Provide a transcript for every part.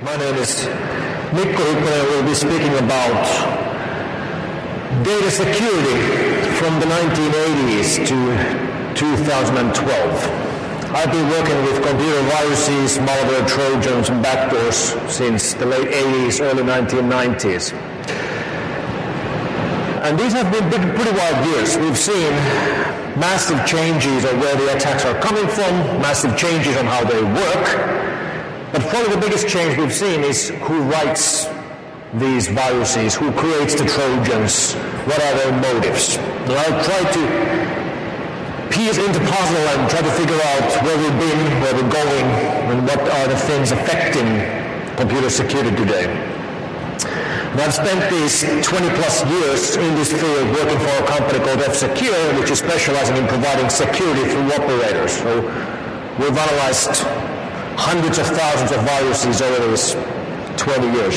My name is Mikko Hykkönen. We'll be speaking about data security from the 1980s to 2012. I've been working with computer viruses, malware, trojans, and backdoors since the late 80s, early 1990s. And these have been pretty wild years. We've seen massive changes on where the attacks are coming from, massive changes on how they work. But probably the biggest change we've seen is who writes these viruses, who creates the Trojans, what are their motives. And I'll try to piece into puzzle and try to figure out where we've been, where we're going, and what are the things affecting computer security today. And I've spent these 20 plus years in this field working for a company called F-Secure, which is specializing in providing security through operators. So we've analyzed hundreds of thousands of viruses over these 20 years.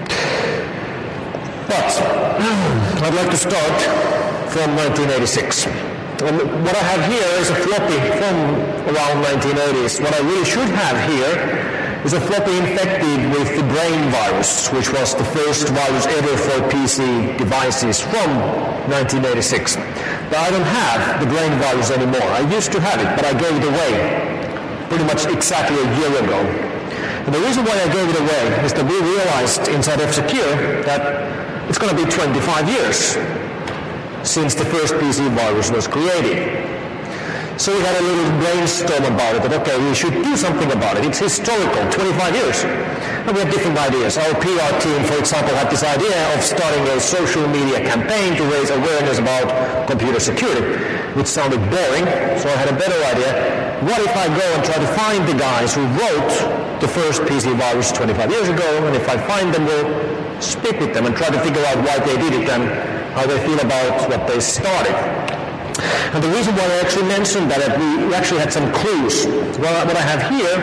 But I'd like to start from 1986. And what I have here is a floppy from around 1980s. What I really should have here is a floppy infected with the Brain virus, which was the first virus ever for PC devices from 1986. But I don't have the Brain virus anymore. I used to have it, but I gave it away pretty much exactly a year ago. And the reason why I gave it away is that we realized inside F-Secure that it's going to be 25 years since the first PC virus was created. So we had a little brainstorm about it, that okay, we should do something about it. It's historical, 25 years. And we have different ideas. Our PR team, for example, had this idea of starting a social media campaign to raise awareness about computer security, which sounded boring, so I had a better idea. What if I go and try to find the guys who wrote the first PC virus 25 years ago, and if I find them, we'll speak with them and try to figure out why they did it and how they feel about what they started. And the reason why I actually mentioned that we actually had some clues. Well, what I have here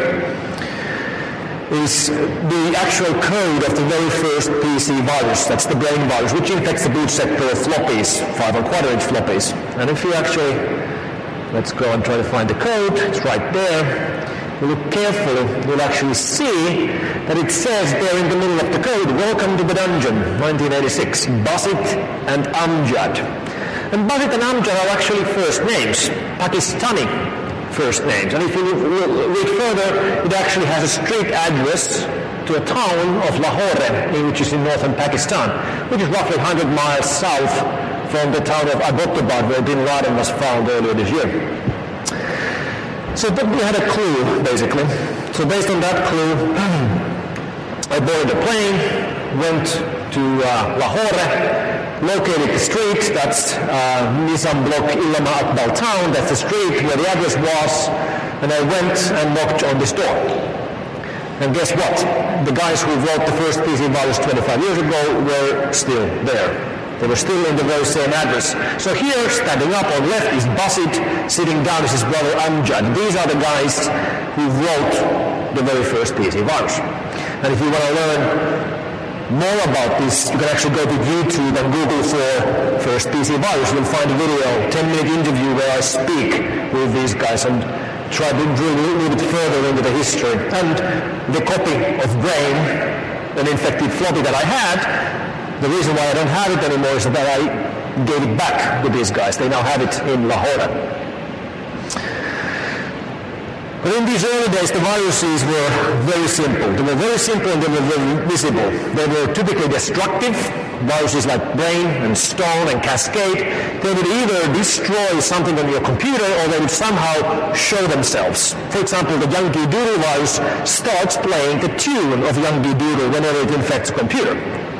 is the actual code of the very first PC virus. That's the Brain virus, which infects the boot sector of floppies, 5 1/4-inch floppies. And if you actually, let's go and try to find the code. It's right there. If you look carefully, you'll actually see that it says there in the middle of the code, "Welcome to the dungeon, 1986, Basit and Amjad." And Basit and Amjad are actually first names, Pakistani first names. And if you read further, it actually has a street address to a town of Lahore, which is in northern Pakistan, which is roughly 100 miles south from the town of Abbottabad, where Bin Laden was found earlier this year. So we had a clue, basically. So based on that clue, I boarded a plane, went to Lahore, located the street, that's Nizam Block Illama Akbal town, that's the street where the address was, and I went and knocked on this door. And guess what? The guys who wrote the first PC virus 25 years ago were still there. They were still in the very same address. So here, standing up on left, is Basit, sitting down is his brother Amjad. These are the guys who wrote the very first PC virus. And if you want to learn more about this, you can actually go to YouTube and Google for first PC virus. You'll find a video, 10-minute interview where I speak with these guys and try to drill a little bit further into the history. And the copy of Brain, an infected floppy that I had, the reason why I don't have it anymore is that I gave it back to these guys. They now have it in Lahore. But in these early days, the viruses were very simple. They were very simple and they were very visible. They were typically destructive. Viruses like Brain and Stone and Cascade, they would either destroy something on your computer or they would somehow show themselves. For example, the Yankee Doodle virus starts playing the tune of Yankee Doodle whenever it infects a computer.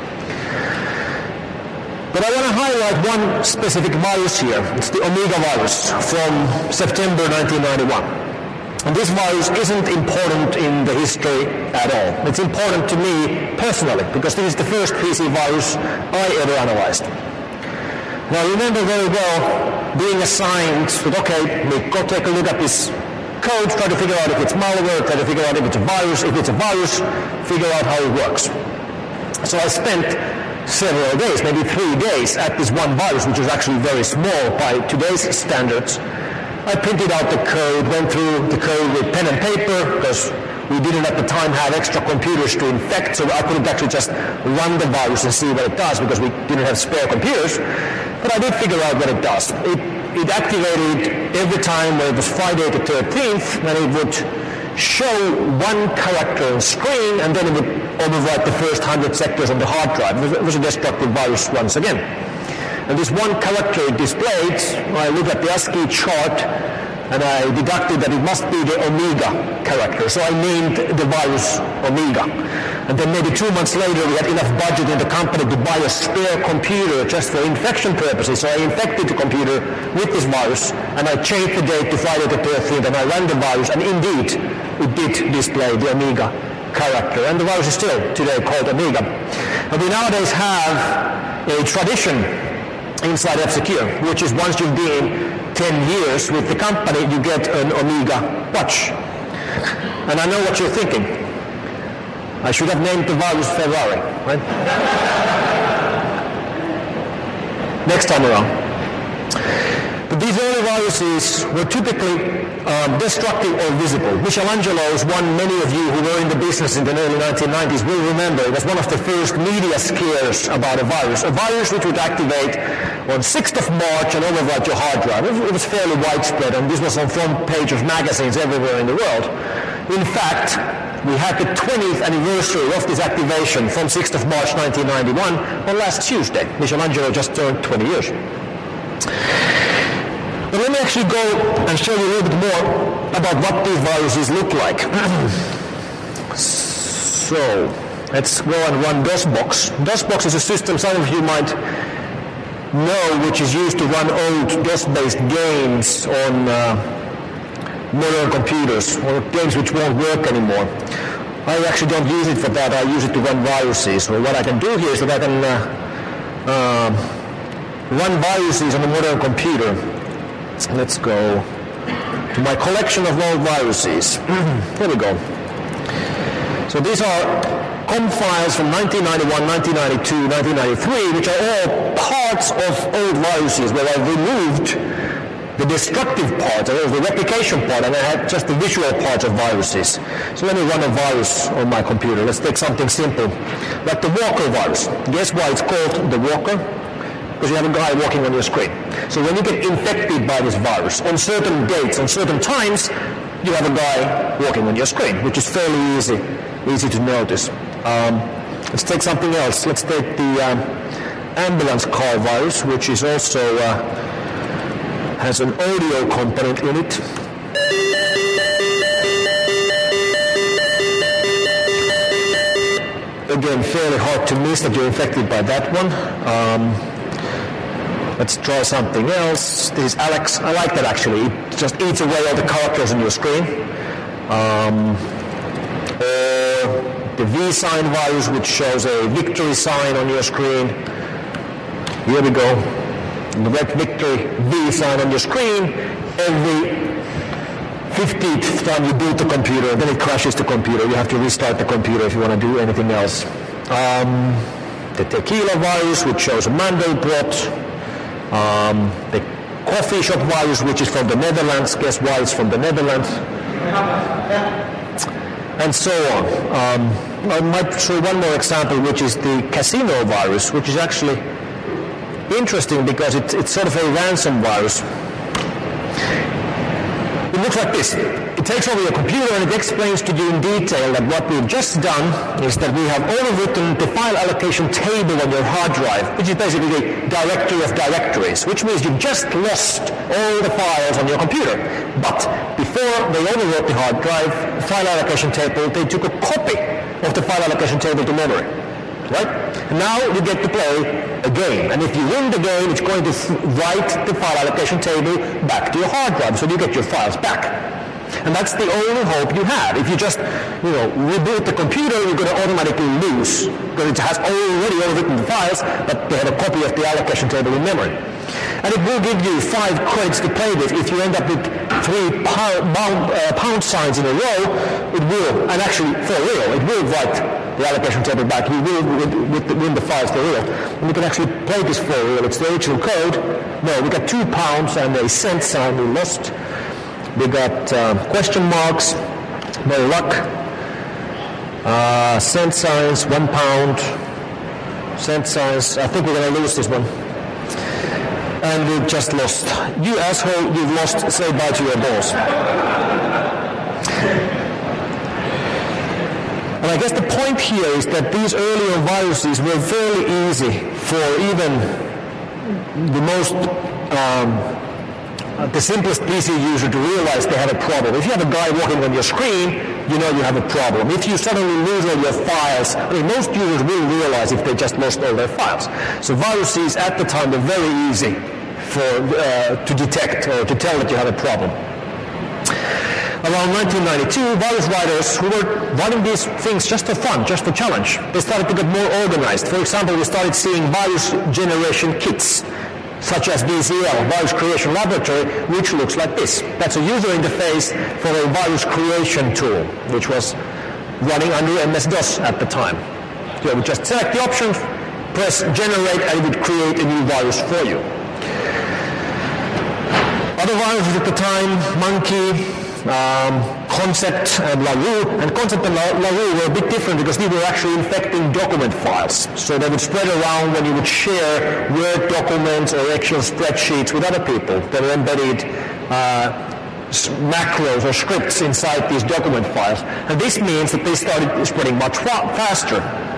But I want to highlight one specific virus here. It's the Omega virus from September 1991. And this virus isn't important in the history at all. It's important to me personally, because this is the first PC virus I ever analyzed. And I remember very well being assigned with, okay, go take a look at this code, try to figure out if it's malware, try to figure out if it's a virus. If it's a virus, figure out how it works. So I spent several days, maybe 3 days, at this one virus, which was actually very small by today's standards. I printed out the code, went through the code with pen and paper, because we didn't at the time have extra computers to infect, so I couldn't actually just run the virus and see what it does because we didn't have spare computers. But I did figure out what it does. It activated every time when it was Friday the 13th, and it would show one character on screen, and then it would overwrite the first 100 sectors on the hard drive. It was a destructive virus once again. And this one character it displayed, I looked at the ASCII chart, and I deducted that it must be the Omega character. So I named the virus Omega. And then maybe 2 months later, we had enough budget in the company to buy a spare computer just for infection purposes. So I infected the computer with this virus, and I changed the date to Friday the 13th, and I ran the virus, and indeed, it did display the Omega character. And the virus is still today called Omega. And we nowadays have a tradition inside F-Secure, which is once you've been 10 years with the company, you get an Omega watch. And I know what you're thinking. I should have named the virus Ferrari, right? Next time around. But these early viruses were typically destructive or visible. Michelangelo's one many of you who were in the business in the early 1990s will remember. It was one of the first media scares about a virus which would activate on 6th of March and overwrite your hard drive. It was fairly widespread, and this was on front page of magazines everywhere in the world. In fact, we had the 20th anniversary of this activation from 6th of March 1991 on last Tuesday. Michelangelo just turned 20 years. But let me actually go and show you a little bit more about what these viruses look like. So, let's go and run DOSBox. DOSBox is a system some of you might know, which is used to run old DOS-based games on modern computers, or games which won't work anymore. I actually don't use it for that. I use it to run viruses. So what I can do here is that I can run viruses on a modern computer. Let's go to my collection of old viruses. Here we go. So these are COM files from 1991, 1992, 1993, which are all parts of old viruses where I've removed the destructive part, or the replication part, and I had just the visual parts of viruses. So let me run a virus on my computer. Let's take something simple, like the Walker virus. Guess why it's called the Walker? Because you have a guy walking on your screen. So when you get infected by this virus, on certain dates, on certain times, you have a guy walking on your screen, which is fairly easy to notice. Let's take something else. Let's take the ambulance car virus, which is also has an audio component in it. Again, fairly hard to miss that you're infected by that one. Let's try something else. This is Alex. I like that actually. It just eats away all the characters on your screen. Or the V sign virus, which shows a victory sign on your screen. Here we go. The red victory V sign on your screen. Every 50th time you boot the computer, then it crashes the computer. You have to restart the computer if you want to do anything else. The tequila virus, which shows a Mandelbrot. The coffee shop virus, which is from the Netherlands. Guess why it's from the Netherlands? And so on. I might show one more example, which is the casino virus, which is actually interesting because it's sort of a ransom virus. It looks like this. It takes over your computer and it explains to you in detail that what we've just done is that we have overwritten the file allocation table on your hard drive, which is basically the directory of directories, which means you've just lost all the files on your computer. But before they overwrote the hard drive file allocation table, they took a copy of the file allocation table to memory. Right? And now you get to play a game. And if you win the game, it's going to write the file allocation table back to your hard drive, so you get your files back. And that's the only hope you have. If you just, reboot the computer, you're going to automatically lose, because it has already overwritten the files, but they have a copy of the allocation table in memory. And it will give you 5 credits to play with. If you end up with 3 pound signs in a row, it will, and actually for real, it will write the allocation table back. You will win the files for real. And we can actually play this for real. It's the original code. No, we got 2 pounds and a cent sign we lost. We got question marks. No luck. Cent signs, £1. Cent signs, I think we're going to lose this one. And we've just lost. You asshole, you've lost. Say bye to your boss. And I guess the point here is that these earlier viruses were fairly easy for even the most, the simplest PC user to realize they have a problem. If you have a guy walking on your screen, you know you have a problem. If you suddenly lose all your files, I mean, most users will realize if they just lost all their files. So viruses at the time were very easy to detect or to tell that you have a problem. Around 1992, virus writers who were running these things just for fun, just for challenge, they started to get more organized. For example, we started seeing virus generation kits, such as VCL, Virus Creation Laboratory, which looks like this. That's a user interface for a virus creation tool, which was running under MS-DOS at the time. You would just select the option, press generate, and it would create a new virus for you. Other viruses at the time, Monkey, Concept and LaRue. And Concept and LaRue were a bit different because they were actually infecting document files. So they would spread around when you would share Word documents or Excel spreadsheets with other people. They were embedded macros or scripts inside these document files. And this means that they started spreading much faster.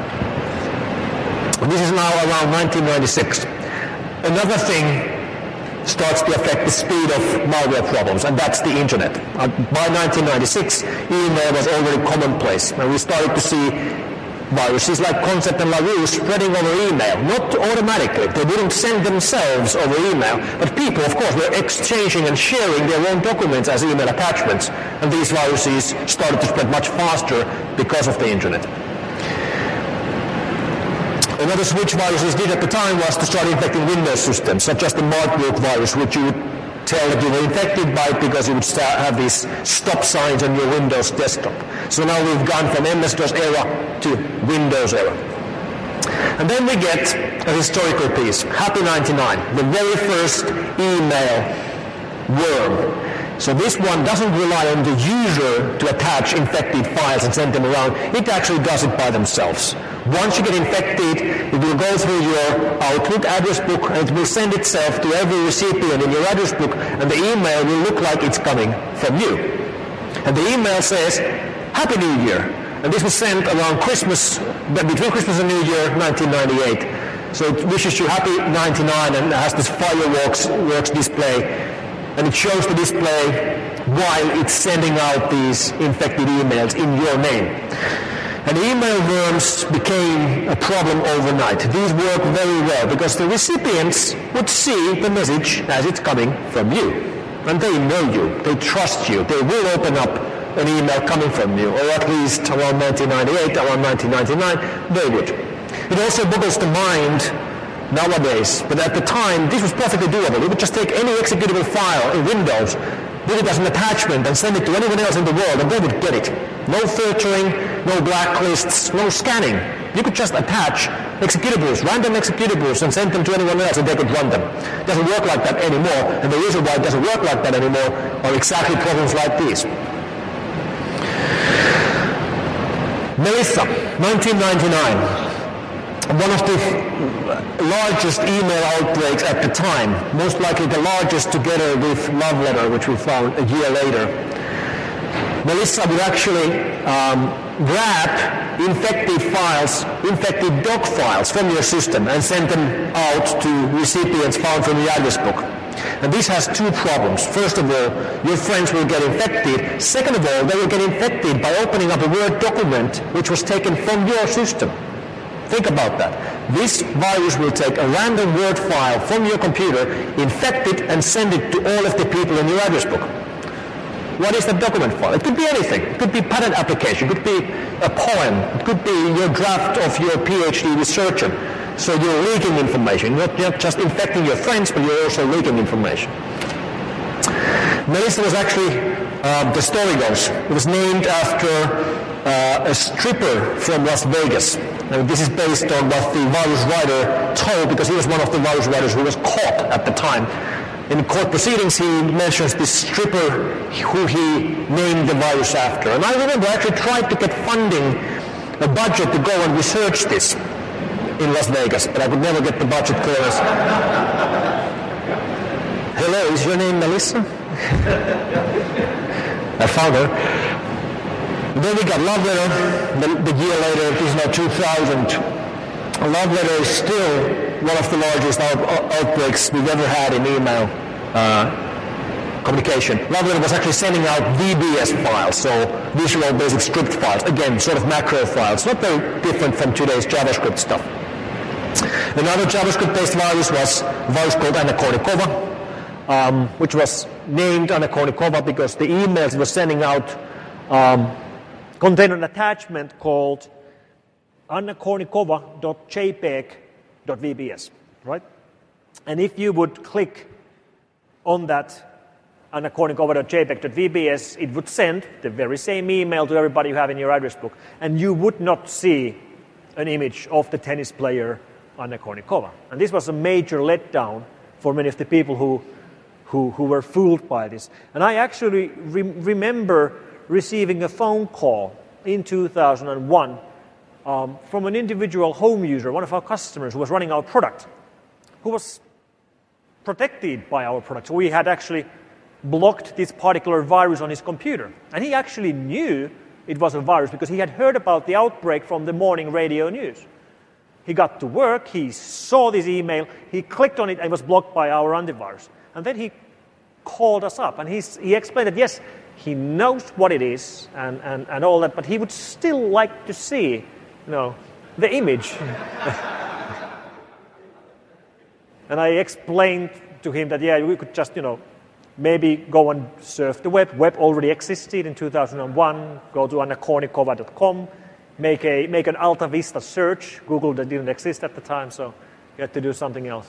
This is now around 1996. Another thing starts to affect the speed of malware problems, and that's the internet. By 1996, email was already commonplace, and we started to see viruses like Concept and LaRue spreading over email. Not automatically, they didn't send themselves over email, but people, of course, were exchanging and sharing their own documents as email attachments, and these viruses started to spread much faster because of the internet. Another switch viruses did at the time was to start infecting Windows systems, such as the Markwork virus, which you would tell that you were infected by because you would have these stop signs on your Windows desktop. So now we've gone from MS-DOS era to Windows era. And then we get a historical piece, Happy 99, the very first email worm. So this one doesn't rely on the user to attach infected files and send them around. It actually does it by themselves. Once you get infected, it will go through your Outlook address book and it will send itself to every recipient in your address book, and the email will look like it's coming from you. And the email says, Happy New Year. And this was sent around Christmas, between Christmas and New Year, 1998. So it wishes you Happy 99 and has this fireworks display. And it shows the display while it's sending out these infected emails in your name. And email worms became a problem overnight. These work very well because the recipients would see the message as it's coming from you. And they know you, they trust you, they will open up an email coming from you, or at least around 1998, around 1999, they would. It also boggles the mind nowadays, but at the time this was perfectly doable. You would just take any executable file in Windows, put it as an attachment and send it to anyone else in the world and they would get it. No filtering, no blacklists, no scanning. You could just attach executables, random executables, and send them to anyone else and they could run them. It doesn't work like that anymore, and the reason why it doesn't work like that anymore are exactly problems like these. Melissa, 1999. One of the largest email outbreaks at the time, most likely the largest together with Love Letter, which we found a year later. Melissa would actually grab infected files, infected doc files from your system and send them out to recipients found from the address book. And this has two problems. First of all, your friends will get infected. Second of all, they will get infected by opening up a Word document which was taken from your system. Think about that. This virus will take a random Word file from your computer, infect it, and send it to all of the people in your address book. What is that document file? It could be anything. It could be patent application. It could be a poem. It could be your draft of your PhD research. So you're leaking information. Not just infecting your friends, but you're also leaking information. Melissa was actually, the story goes, it was named after a stripper from Las Vegas. And this is based on what the virus writer told, because he was one of the virus writers who was caught at the time. In court proceedings, he mentions this stripper who he named the virus after. And I remember I actually tried to get funding a budget to go and research this in Las Vegas, but I could never get the budget clearance. Hello, is your name Melissa? I found her. Then we got Love Letter, the year later, this is now 2000. Love Letter is still one of the largest outbreaks we've ever had in email communication. Love Letter was actually sending out VBS files, so Visual Basic Script files, again, sort of macro files, not very different from today's JavaScript stuff. Another JavaScript-based virus was a virus called Anna Kournikova, which was named Anna Kournikova because the emails it was sending out contained an attachment called annakournikova.jpeg.vbs, right? And if you would click on that annakournikova.jpeg.vbs, it would send the very same email to everybody you have in your address book, and you would not see an image of the tennis player Anna Kournikova. And this was a major letdown for many of the people who were fooled by this. And I actually remember receiving a phone call in 2001 from an individual home user, one of our customers who was running our product, who was protected by our product. So we had actually blocked this particular virus on his computer. And he actually knew it was a virus because he had heard about the outbreak from the morning radio news. He got to work, he saw this email, he clicked on it and was blocked by our antivirus. And then he called us up and he explained that yes, he knows what it is and all that, but he would still like to see, the image. And I explained to him that, we could just, maybe go and surf the web. Web already existed in 2001. Go to annakournikova.com, make an Alta Vista search. Google that didn't exist at the time, so you had to do something else.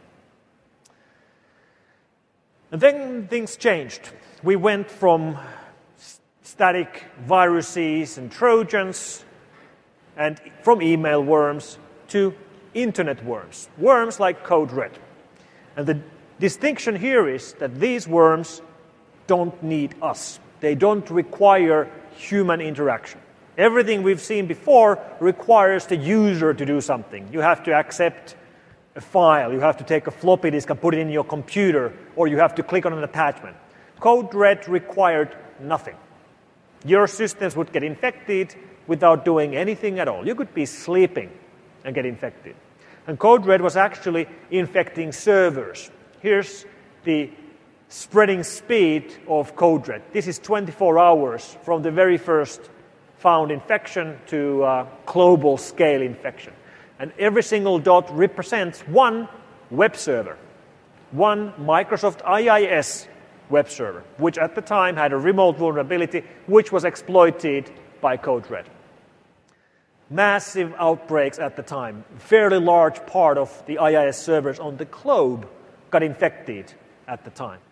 And then things changed. We went from static viruses and Trojans and from email worms to internet worms, worms like Code Red. And the distinction here is that these worms don't need us. They don't require human interaction. Everything we've seen before requires the user to do something. You have to accept a file, you have to take a floppy disk and put it in your computer, or you have to click on an attachment. Code Red required nothing. Your systems would get infected without doing anything at all. You could be sleeping and get infected. And Code Red was actually infecting servers. Here's the spreading speed of Code Red. This is 24 hours from the very first found infection to global scale infection. And every single dot represents one web server, one Microsoft IIS web server, which at the time had a remote vulnerability which was exploited by Code Red. Massive outbreaks at the time. A fairly large part of the IIS servers on the globe got infected at the time.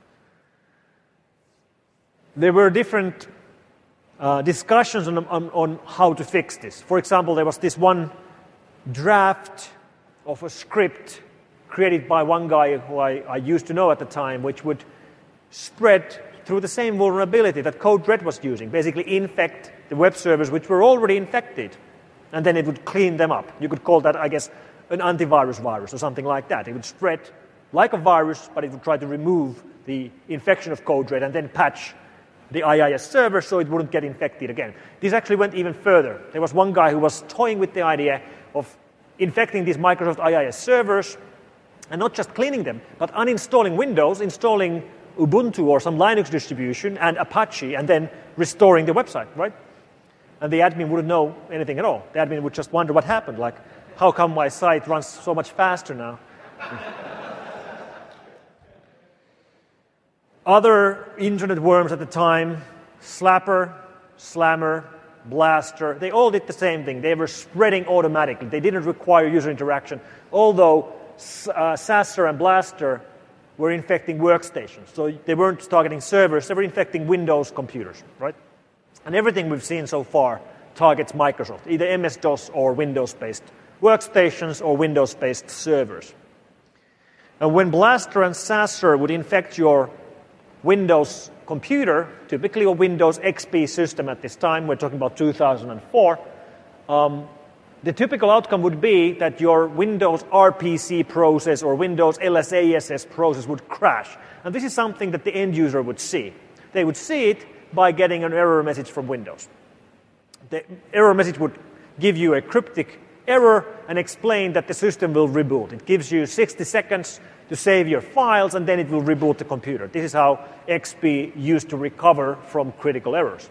There were different discussions on how to fix this. For example, there was this one draft of a script created by one guy who I used to know at the time, which would spread through the same vulnerability that Code Red was using, basically infect the web servers which were already infected, and then it would clean them up. You could call that, I guess, an antivirus virus or something like that. It would spread like a virus, but it would try to remove the infection of Code Red and then patch the IIS server so it wouldn't get infected again. This actually went even further. There was one guy who was toying with the idea of infecting these Microsoft IIS servers and not just cleaning them, but uninstalling Windows, installing Ubuntu or some Linux distribution and Apache, and then restoring the website, right? And the admin wouldn't know anything at all. The admin would just wonder what happened, like, how come my site runs so much faster now? Other internet worms at the time, Slapper, Slammer, Blaster, they all did the same thing. They were spreading automatically. They didn't require user interaction, although Sasser and Blaster were infecting workstations. So they weren't targeting servers, they were infecting Windows computers, right? And everything we've seen so far targets Microsoft, either MS-DOS or Windows-based workstations or Windows-based servers. And when Blaster and Sasser would infect your Windows computer, typically a Windows XP system at this time, we're talking about 2004, the typical outcome would be that your Windows RPC process or Windows LSASS process would crash. And this is something that the end user would see. They would see it by getting an error message from Windows. The error message would give you a cryptic error and explain that the system will reboot. It gives you 60 seconds to save your files, and then it will reboot the computer. This is how XP used to recover from critical errors.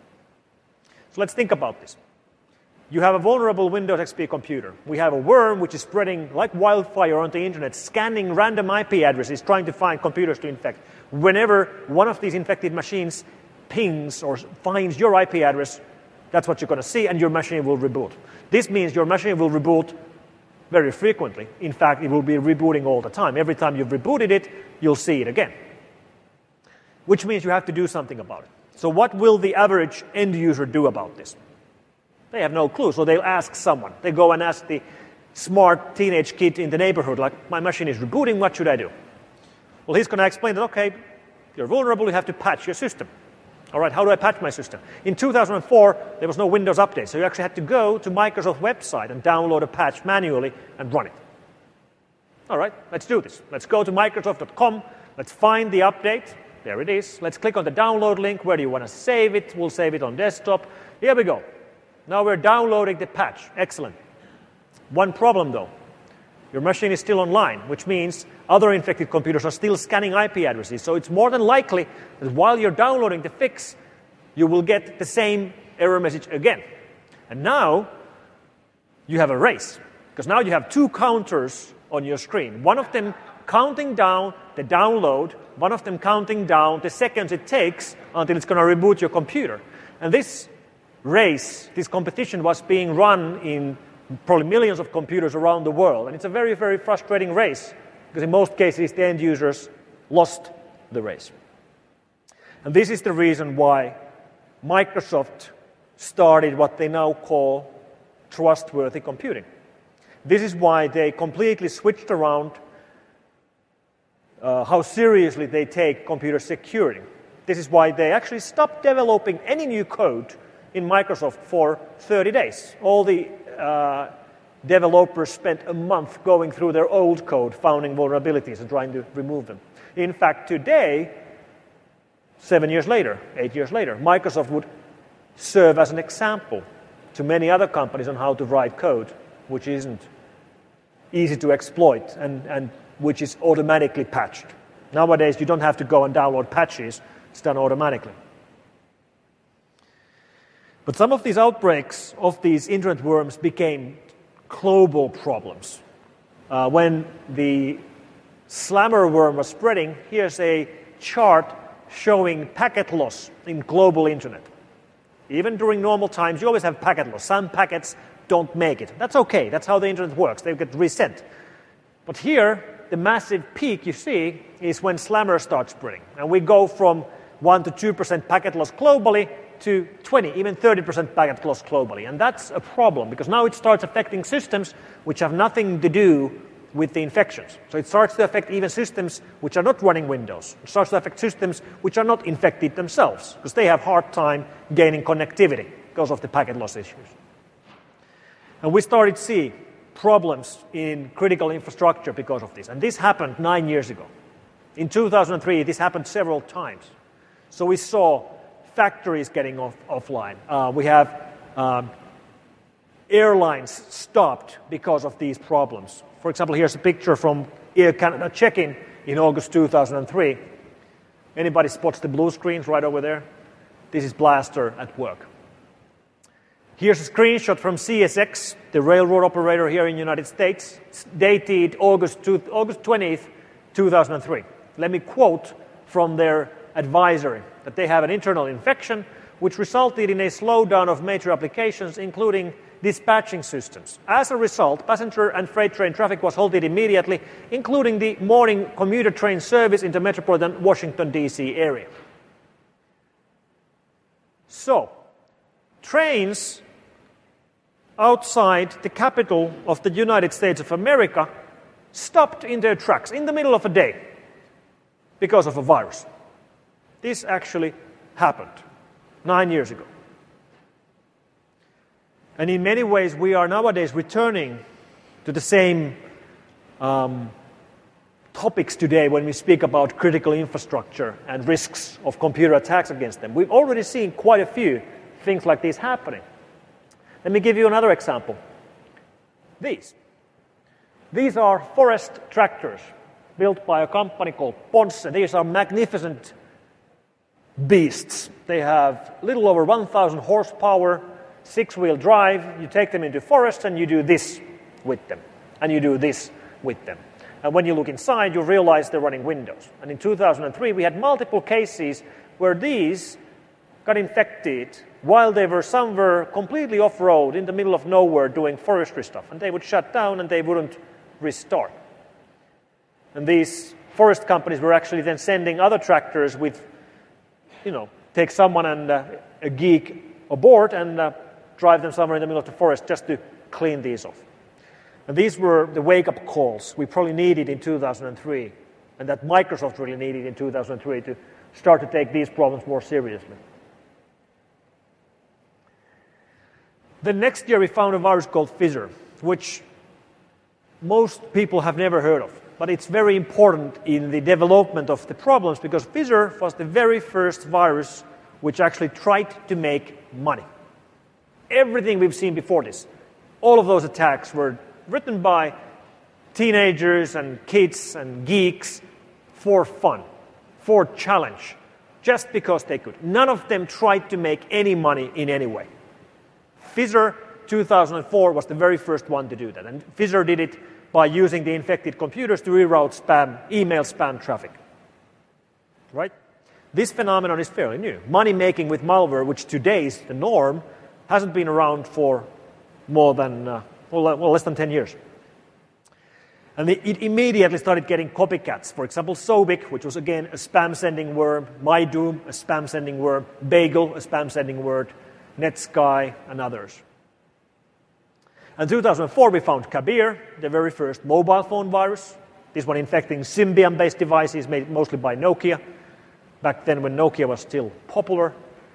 So let's think about this. You have a vulnerable Windows XP computer. We have a worm which is spreading like wildfire on the internet, scanning random IP addresses, trying to find computers to infect. Whenever one of these infected machines pings or finds your IP address, that's what you're going to see, and your machine will reboot. This means your machine will reboot very frequently. In fact, it will be rebooting all the time. Every time you've rebooted it, you'll see it again. Which means you have to do something about it. So what will the average end user do about this? They have no clue, so they'll ask someone. They go and ask the smart teenage kid in the neighborhood, like, my machine is rebooting, what should I do? Well, he's going to explain that, okay, you're vulnerable, you have to patch your system. All right, how do I patch my system? In 2004, there was no Windows Update, so you actually had to go to Microsoft website and download a patch manually and run it. All right, let's do this. Let's go to Microsoft.com, let's find the update. There it is. Let's click on the download link. Where do you want to save it? We'll save it on desktop. Here we go. Now we're downloading the patch. Excellent. One problem, though. Your machine is still online, which means other infected computers are still scanning IP addresses. So it's more than likely that while you're downloading the fix, you will get the same error message again. And now you have a race, because now you have two counters on your screen. One of them counting down the download, one of them counting down the seconds it takes until it's going to reboot your computer. And this race, this competition was being run in probably millions of computers around the world. And it's a very, very frustrating race because in most cases the end users lost the race. And this is the reason why Microsoft started what they now call trustworthy computing. This is why they completely switched around how seriously they take computer security. This is why they actually stopped developing any new code in Microsoft for 30 days. All the developers spent a month going through their old code, finding vulnerabilities and trying to remove them. In fact, today, 7 years later, 8 years later, Microsoft would serve as an example to many other companies on how to write code, which isn't easy to exploit and which is automatically patched. Nowadays, you don't have to go and download patches. It's done automatically. But some of these outbreaks of these internet worms became global problems. When the Slammer worm was spreading, here's a chart showing packet loss in global internet. Even during normal times, you always have packet loss. Some packets don't make it. That's okay. That's how the internet works. They get resent. But here, the massive peak you see is when Slammer starts spreading. And we go from 1 to 2% packet loss globally to 20, even 30% packet loss globally. And that's a problem because now it starts affecting systems which have nothing to do with the infections. So it starts to affect even systems which are not running Windows. It starts to affect systems which are not infected themselves because they have a hard time gaining connectivity because of the packet loss issues. And we started to see problems in critical infrastructure because of this. And this happened 9 years ago. In 2003, this happened several times. So we saw factories getting offline. We have airlines stopped because of these problems. For example, here's a picture from Air Canada check-in in August 2003. Anybody spots the blue screens right over there? This is Blaster at work. Here's a screenshot from CSX, the railroad operator here in the United States, dated August 20th, 2003. Let me quote from their advisory that they have an internal infection which resulted in a slowdown of major applications, including dispatching systems. As a result, passenger and freight train traffic was halted immediately, including the morning commuter train service in the metropolitan Washington, D.C. area. So, trains outside the capital of the United States of America stopped in their tracks in the middle of a day because of a virus. This actually happened 9 years ago. And in many ways, we are nowadays returning to the same topics today when we speak about critical infrastructure and risks of computer attacks against them. We've already seen quite a few things like this happening. Let me give you another example. These are forest tractors built by a company called Ponsse. These are magnificent beasts. They have a little over 1,000 horsepower, 6-wheel drive. You take them into forests and you do this with them. And you do this with them. And when you look inside, you realize they're running Windows. And in 2003, we had multiple cases where these got infected while they were somewhere completely off-road in the middle of nowhere doing forestry stuff. And they would shut down and they wouldn't restart. And these forest companies were actually then sending other tractors with, take someone and a geek aboard and drive them somewhere in the middle of the forest just to clean these off. And these were the wake-up calls we probably needed in 2003, and that Microsoft really needed in 2003 to start to take these problems more seriously. The next year we found a virus called Fizzer, which most people have never heard of. But it's very important in the development of the problems because Fizzer was the very first virus which actually tried to make money. Everything we've seen before this, all of those attacks were written by teenagers and kids and geeks for fun, for challenge, just because they could. None of them tried to make any money in any way. Fizzer 2004 was the very first one to do that. And Fizzer did it by using the infected computers to reroute email spam traffic. Right? This phenomenon is fairly new. Money making with malware, which today is the norm, hasn't been around for more than, less than 10 years. And it immediately started getting copycats. For example, Sobik, which was again a spam-sending worm, MyDoom, a spam-sending worm, Bagel, a spam-sending word, Netsky, and others. In 2004, we found Kabir, the very first mobile phone virus. This one infecting Symbian-based devices made mostly by Nokia, back then when Nokia was still popular.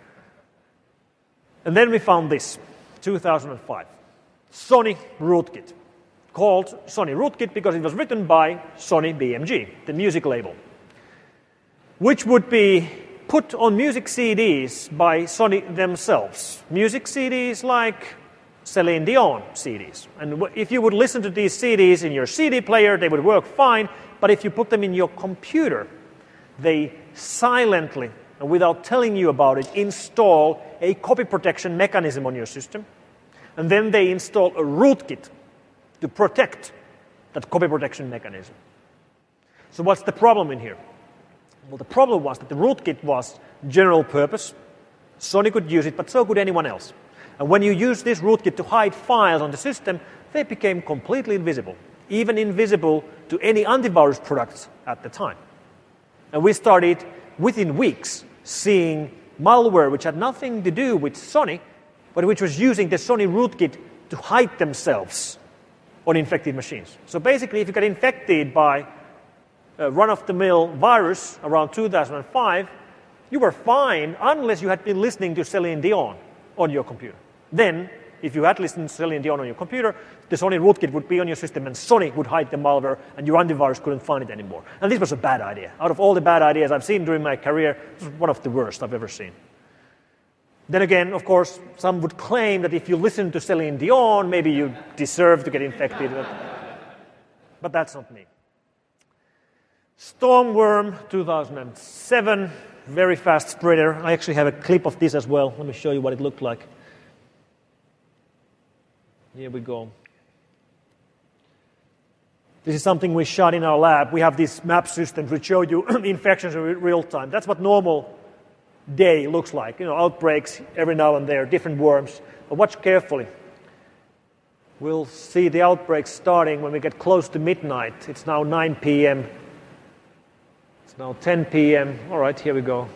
And then we found this, 2005, Sony Rootkit, called Sony Rootkit because it was written by Sony BMG, the music label, which would be put on music CDs by Sony themselves. Music CDs like Celine Dion CDs. And if you would listen to these CDs in your CD player, they would work fine, but if you put them in your computer, they silently, and without telling you about it, install a copy protection mechanism on your system, and then they install a rootkit to protect that copy protection mechanism. So what's the problem in here? Well, the problem was that the rootkit was general purpose. Sony could use it, but so could anyone else. And when you use this rootkit to hide files on the system, they became completely invisible, even invisible to any antivirus products at the time. And we started, within weeks, seeing malware which had nothing to do with Sony, but which was using the Sony rootkit to hide themselves on infected machines. So basically, if you got infected by a run-of-the-mill virus around 2005, you were fine unless you had been listening to Celine Dion on your computer. Then, if you had listened to Celine Dion on your computer, the Sony rootkit would be on your system and Sony would hide the malware and your antivirus couldn't find it anymore. And this was a bad idea. Out of all the bad ideas I've seen during my career, this was one of the worst I've ever seen. Then again, of course, some would claim that if you listen to Celine Dion, maybe you deserve to get infected. But that's not me. Stormworm 2007, very fast spreader. I actually have a clip of this as well. Let me show you what it looked like. Here we go. This is something we shot in our lab. We have these map systems which show you infections in real time. That's what normal day looks like. Outbreaks every now and there, different worms. But watch carefully. We'll see the outbreaks starting when we get close to midnight. It's now 9 p.m. It's now 10 p.m. All right, here we go.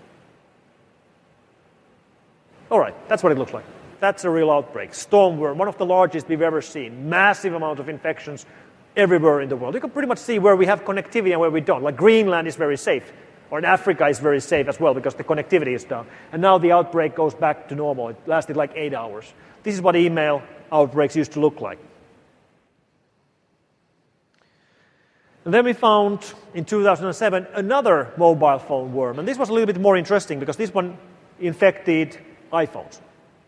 All right, that's what it looks like. That's a real outbreak. Stormworm, one of the largest we've ever seen. Massive amount of infections everywhere in the world. You can pretty much see where we have connectivity and where we don't. Like Greenland is very safe, or in Africa is very safe as well because the connectivity is down. And now the outbreak goes back to normal. It lasted like 8 hours. This is what email outbreaks used to look like. And then we found in 2007 another mobile phone worm. And this was a little bit more interesting because this one infected iPhones.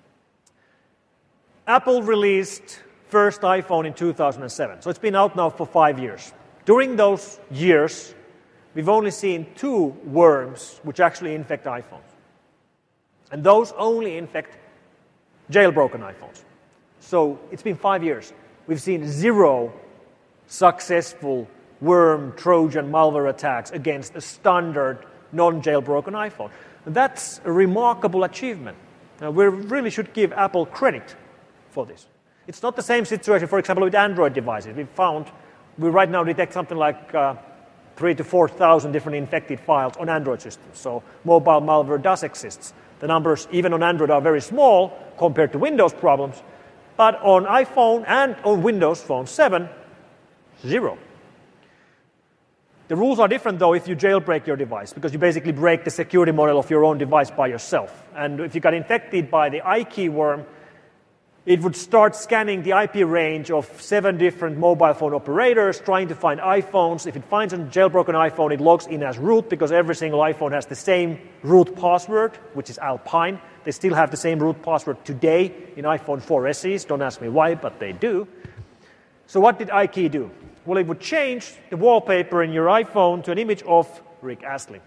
Apple released first iPhone in 2007. So it's been out now for 5 years. During those years, we've only seen 2 worms which actually infect iPhones. And those only infect jailbroken iPhones. So it's been 5 years. We've seen 0 successful worm, Trojan, malware attacks against a standard non-jailbroken iPhone. And that's a remarkable achievement. Now, we really should give Apple credit for this. It's not the same situation, for example, with Android devices. We right now detect something like 3,000 to 4,000 different infected files on Android systems. So mobile malware does exist. The numbers, even on Android, are very small compared to Windows problems. But on iPhone and on Windows Phone 7, 0. The rules are different, though, if you jailbreak your device, because you basically break the security model of your own device by yourself. And if you got infected by the iKey worm, it would start scanning the IP range of 7 different mobile phone operators, trying to find iPhones. If it finds a jailbroken iPhone, it logs in as root, because every single iPhone has the same root password, which is Alpine. They still have the same root password today in iPhone 4SEs. Don't ask me why, but they do. So what did iKey do? Well, it would change the wallpaper in your iPhone to an image of Rick Astley.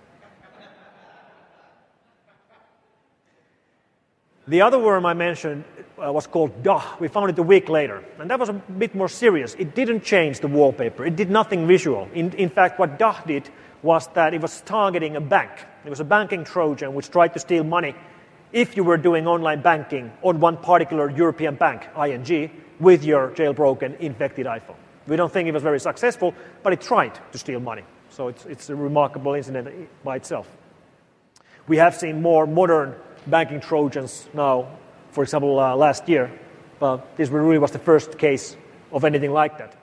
The other worm I mentioned was called DAH. We found it a week later, and that was a bit more serious. It didn't change the wallpaper. It did nothing visual. In fact, what DAH did was that it was targeting a bank. It was a banking Trojan which tried to steal money if you were doing online banking on one particular European bank, ING, with your jailbroken, infected iPhone. We don't think it was very successful, but it tried to steal money. So it's a remarkable incident by itself. We have seen more modern banking Trojans now, for example, last year, but this really was the first case of anything like that.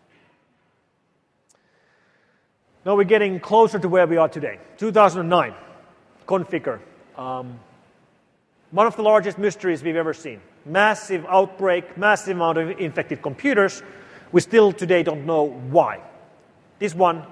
Now we're getting closer to where we are today. 2009, Conficker. One of the largest mysteries we've ever seen. Massive outbreak, massive amount of infected computers. We still today don't know why. This one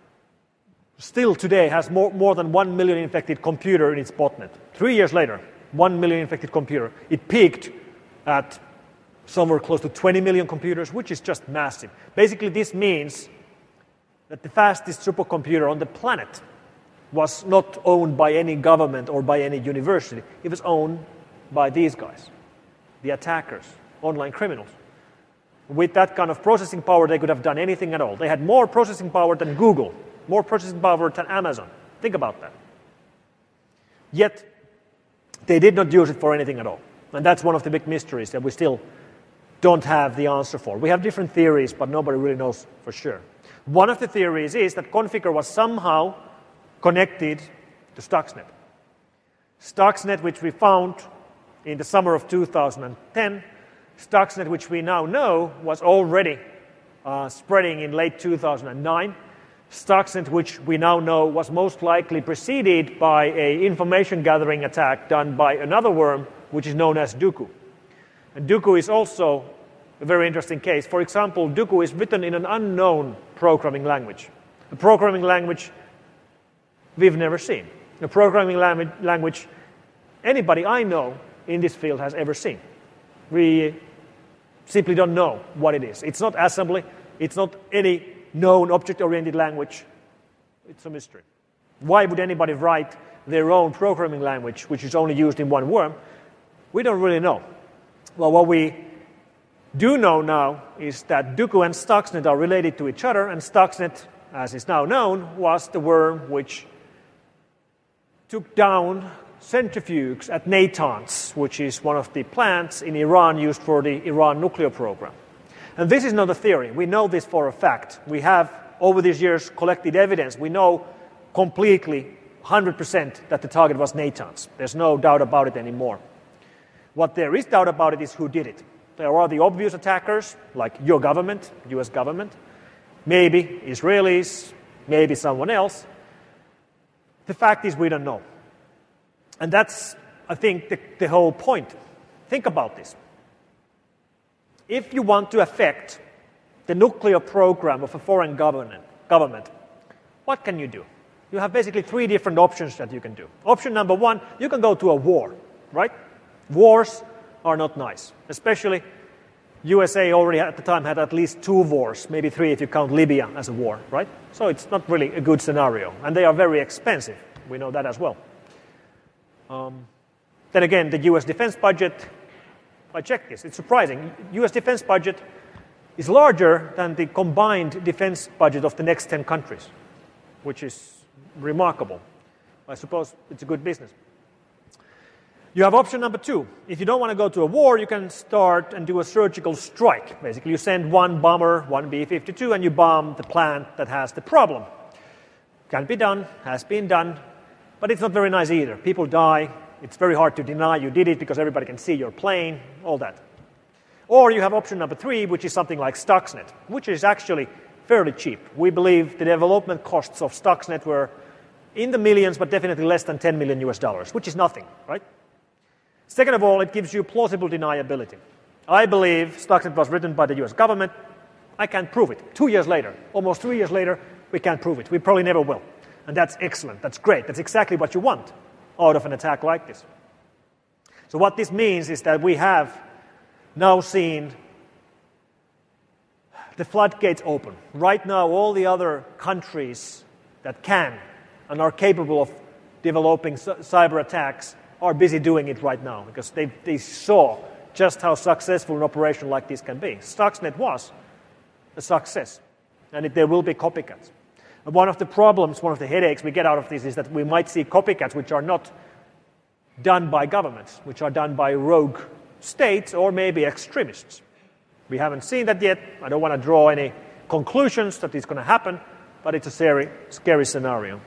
still today has more than 1 million infected computer in its botnet. 3 years later, 1 million infected computer. It peaked at somewhere close to 20 million computers, which is just massive. Basically, this means that the fastest supercomputer on the planet was not owned by any government or by any university. It was owned by these guys, the attackers, online criminals. With that kind of processing power, they could have done anything at all. They had more processing power than Google, more processing power than Amazon. Think about that. Yet, they did not use it for anything at all. And that's one of the big mysteries that we still don't have the answer for. We have different theories, but nobody really knows for sure. One of the theories is that Conficker was somehow connected to Stuxnet. Stuxnet, which we found in the summer of 2010, Stuxnet, which we now know, was already spreading in late 2009. Stuxnet, which we now know, was most likely preceded by an information gathering attack done by another worm, which is known as Duqu. And Duqu is also a very interesting case. For example, Duqu is written in an unknown programming language, a programming language we've never seen, a programming language anybody I know in this field has ever seen. We simply don't know what it is. It's not assembly. It's not any known object-oriented language. It's a mystery. Why would anybody write their own programming language, which is only used in one worm? We don't really know. Well, what we do know now is that Duqu and Stuxnet are related to each other, and Stuxnet, as is now known, was the worm which took down centrifuges at Natanz, which is one of the plants in Iran used for the Iran nuclear program. And this is not a theory. We know this for a fact. We have, over these years, collected evidence. We know completely, 100%, that the target was Natanz. There's no doubt about it anymore. What there is doubt about it is who did it. There are the obvious attackers, like your government, US government, maybe Israelis, maybe someone else. The fact is we don't know. And that's, I think, the whole point. Think about this. if you want to affect the nuclear program of a foreign government, what can you do? You have basically 3 different options that you can do. Option number 1, you can go to a war, right? Wars are not nice, especially USA already at the time had at least 2 wars, maybe 3 if you count Libya as a war, right? So it's not really a good scenario, and they are very expensive. We know that as well. Then again, the US defense budget, I checked this, it's surprising. US defense budget is larger than the combined defense budget of the next 10 countries, which is remarkable. I suppose it's a good business. You have option number 2. If you don't want to go to a war, you can start and do a surgical strike. Basically, you send one bomber, one B-52, and you bomb the plant that has the problem. Can be done, has been done, but it's not very nice either. People die. It's very hard to deny you did it because everybody can see your plane, all that. Or you have option number 3, which is something like Stuxnet, which is actually fairly cheap. We believe the development costs of Stuxnet were in the millions, but definitely less than $10 million, which is nothing, right? Second of all, it gives you plausible deniability. I believe Stuxnet was written by the US government. I can't prove it. 2 years later, almost 3 years later, we can't prove it. We probably never will. And that's excellent. That's great. That's exactly what you want out of an attack like this. So what this means is that we have now seen the floodgates open. Right now, all the other countries that can and are capable of developing cyber attacks are busy doing it right now because they saw just how successful an operation like this can be. Stuxnet was a success, and there will be copycats. And one of the problems, one of the headaches we get out of this is that we might see copycats which are not done by governments, which are done by rogue states or maybe extremists. We haven't seen that yet. I don't want to draw any conclusions that it's going to happen, but it's a scary scenario.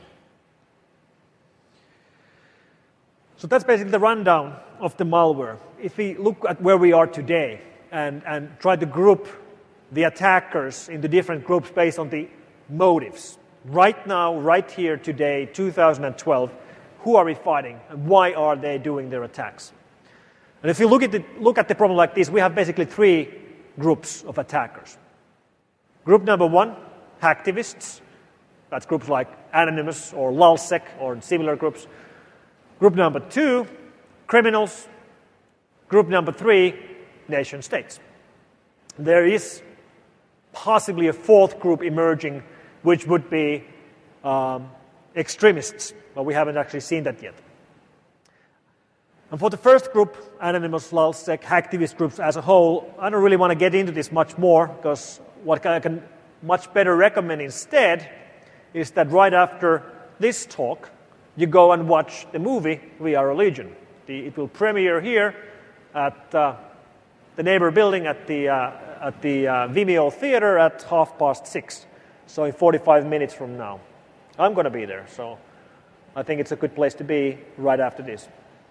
So that's basically the rundown of the malware. If we look at where we are today and try to group the attackers into different groups based on the motives, right now, right here, today, 2012, who are we fighting and why are they doing their attacks? And if you look at the problem like this, we have basically 3 groups of attackers. Group number 1, hacktivists. That's groups like Anonymous or LulzSec or similar groups. Group number 2, criminals. Group number 3, nation states. There is possibly a 4th group emerging, which would be extremists, but we haven't actually seen that yet. And for the first group, Anonymous, LulzSec, hacktivist groups as a whole, I don't really want to get into this much more because what I can much better recommend instead is that right after this talk, you go and watch the movie We Are a Legion. It will premiere here at the neighbor building at the Vimeo Theater at 6:30. So in 45 minutes from now. I'm going to be there, so I think it's a good place to be right after this.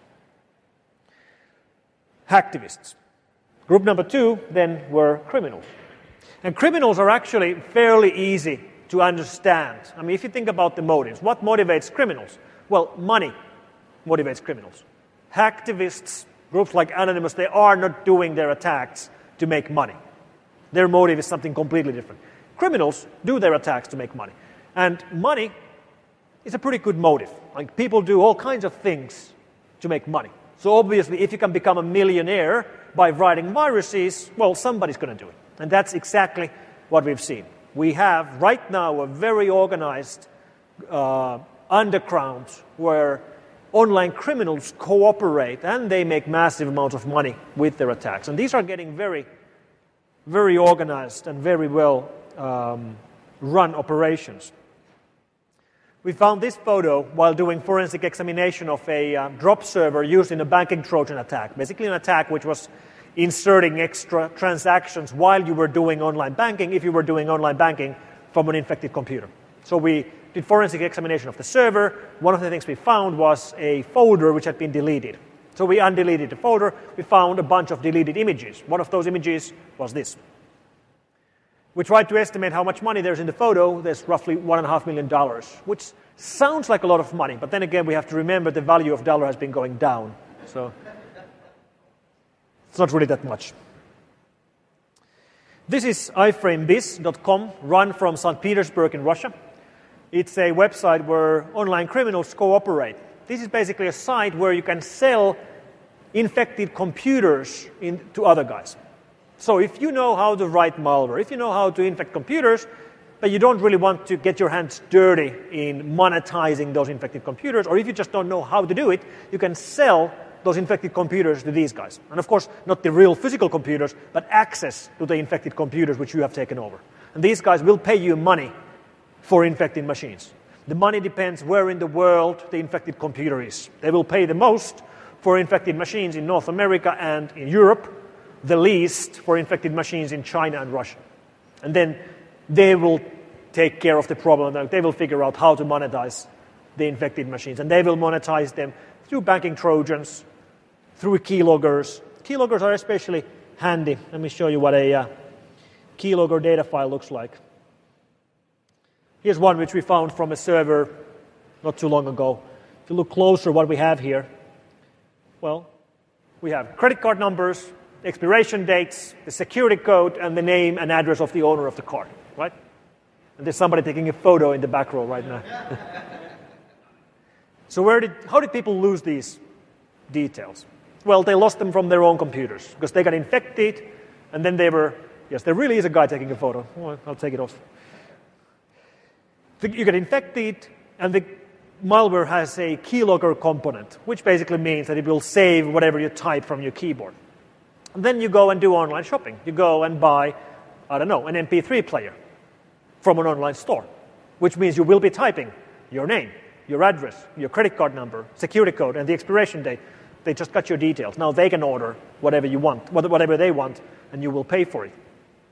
Hacktivists. Group number 2 then were criminals. And criminals are actually fairly easy to understand. I mean, if you think about the motives, what motivates criminals? Well, money motivates criminals. Hacktivists, groups like Anonymous, they are not doing their attacks to make money. Their motive is something completely different. Criminals do their attacks to make money. And money is a pretty good motive. Like, people do all kinds of things to make money. So obviously, if you can become a millionaire by writing viruses, well, somebody's going to do it. And that's exactly what we've seen. We have right now a very organized underground where online criminals cooperate and they make massive amounts of money with their attacks. And these are getting very, very organized and very well run operations. We found this photo while doing forensic examination of a drop server used in a banking Trojan attack. Basically an attack which was inserting extra transactions while you were doing online banking, if you were doing online banking from an infected computer. So we did forensic examination of the server. One of the things we found was a folder which had been deleted. So we undeleted the folder. We found a bunch of deleted images. One of those images was this. We tried to estimate how much money there's in the photo. There's roughly $1.5 million, which sounds like a lot of money. But then again, we have to remember the value of dollar has been going down. So it's not really that much. This is iframebiz.com, run from St. Petersburg in Russia. It's a website where online criminals cooperate. This is basically a site where you can sell infected computers to other guys. So if you know how to write malware, if you know how to infect computers, but you don't really want to get your hands dirty in monetizing those infected computers, or if you just don't know how to do it, you can sell those infected computers to these guys. And of course, not the real physical computers, but access to the infected computers which you have taken over. And these guys will pay you money for infected machines. The money depends where in the world the infected computer is. They will pay the most for infected machines in North America and in Europe, the least for infected machines in China and Russia. And then they will take care of the problem. They will figure out how to monetize the infected machines. And they will monetize them through banking Trojans, through keyloggers. Keyloggers are especially handy. Let me show you what a keylogger data file looks like. Here's one which we found from a server not too long ago. If you look closer what we have here, well, we have credit card numbers, expiration dates, the security code, and the name and address of the owner of the card, right? And there's somebody taking a photo in the back row right now. So how did people lose these details? Well, they lost them from their own computers because they got infected, and then there really is a guy taking a photo. Oh, I'll take it off. You get infected, and the malware has a keylogger component, which basically means that it will save whatever you type from your keyboard. And then you go and do online shopping. You go and buy, an MP3 player from an online store, which means you will be typing your name, your address, your credit card number, security code, and the expiration date. They just got your details. Now they can order whatever you want, whatever they want, and you will pay for it.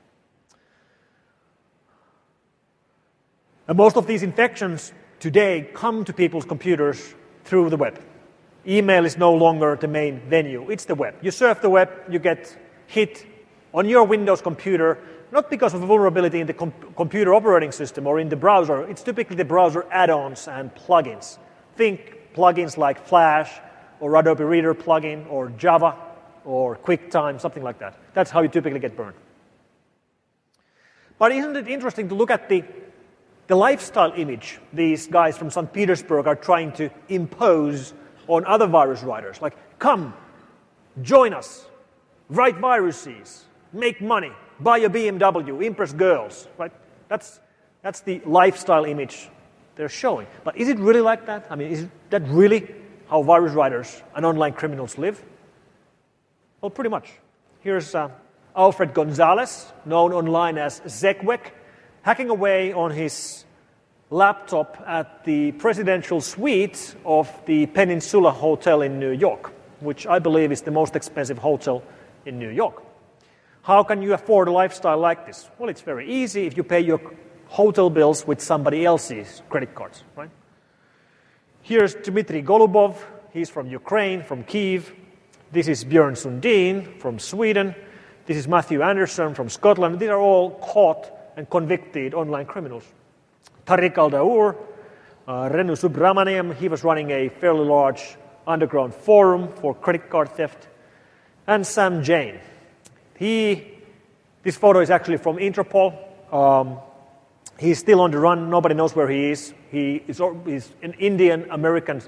And most of these infections today come to people's computers through the web. Email is no longer the main venue. It's the web. You surf the web, you get hit on your Windows computer, not because of a vulnerability in the computer operating system or in the browser. It's typically the browser add-ons and plugins. Think plugins like Flash or Adobe Reader plugin or Java or QuickTime, something like that. That's how you typically get burned. But isn't it interesting to look at the lifestyle image these guys from St. Petersburg are trying to impose on other virus writers? Like, come, join us, write viruses, make money, buy a BMW, impress girls. Right? That's the lifestyle image they're showing. But is it really like that? I mean, is that really how virus writers and online criminals live? Well, pretty much. Here's Alfred Gonzalez, known online as Zekwek, hacking away on his laptop at the presidential suite of the Peninsula Hotel in New York, which I believe is the most expensive hotel in New York. How can you afford a lifestyle like this? Well, it's very easy if you pay your hotel bills with somebody else's credit cards, right? Here's Dmitry Golubov. He's from Ukraine, from Kyiv. This is Björn Sundin from Sweden. This is Matthew Anderson from Scotland. These are all caught and convicted online criminals. Tariq Al-Daour, Renu Subramaniam, he was running a fairly large underground forum for credit card theft. And Sam Jain. This photo is actually from Interpol. He's still on the run. Nobody knows where he is. He's an Indian-American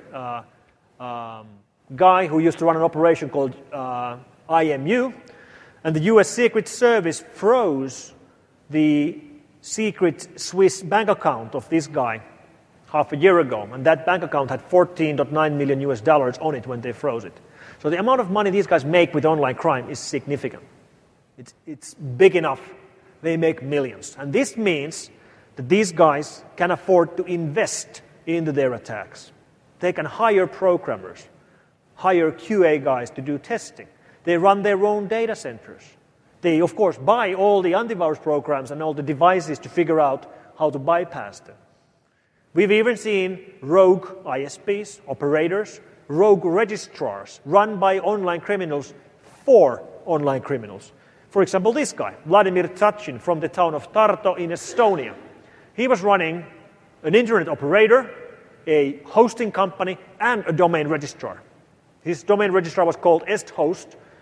guy who used to run an operation called IMU. And the U.S. Secret Service froze the secret Swiss bank account of this guy half a year ago. And that bank account had $14.9 million on it when they froze it. So the amount of money these guys make with online crime is significant. It's big enough. They make millions. And this means that these guys can afford to invest into their attacks. They can hire programmers, hire QA guys to do testing. They run their own data centers. They, of course, buy all the antivirus programs and all the devices to figure out how to bypass them. We've even seen rogue ISPs, operators, rogue registrars run by online criminals for online criminals. For example, this guy, Vladimir Tachin from the town of Tartu in Estonia. He was running an internet operator, a hosting company, and a domain registrar. His domain registrar was called EstHost,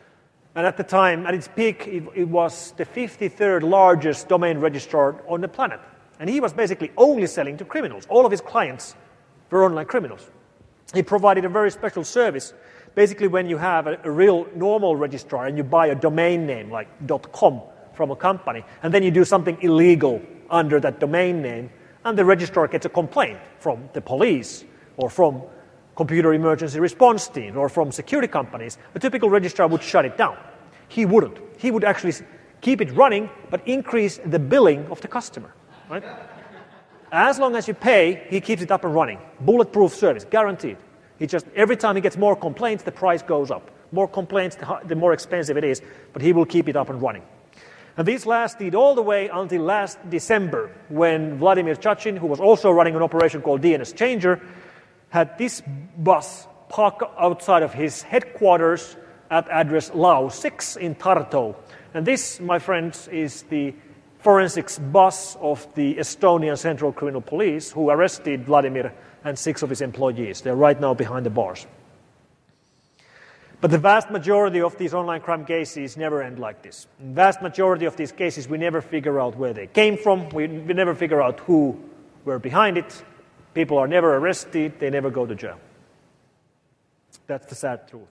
And at the time, at its peak, it was the 53rd largest domain registrar on the planet. And he was basically only selling to criminals. All of his clients were online criminals. He provided a very special service. Basically, when you have a real normal registrar and you buy a domain name like .com from a company, and then you do something illegal under that domain name, and the registrar gets a complaint from the police or from computer emergency response teams or from security companies, a typical registrar would shut it down. He wouldn't. He would actually keep it running, but increase the billing of the customer. Right? As long as you pay, he keeps it up and running. Bulletproof service, guaranteed. He just, every time he gets more complaints, the price goes up. More complaints, the more expensive it is, but he will keep it up and running. And this lasted all the way until last December, when Vladimir Chachin, who was also running an operation called DNS Changer, had this bus park outside of his headquarters at address Lau 6 in Tartu. And this, my friends, is the forensics bus of the Estonian Central Criminal Police, who arrested Vladimir and 6 of his employees. They're right now behind the bars. But the vast majority of these online crime cases never end like this. In the vast majority of these cases, we never figure out where they came from. We never figure out who were behind it. People are never arrested. They never go to jail. That's the sad truth.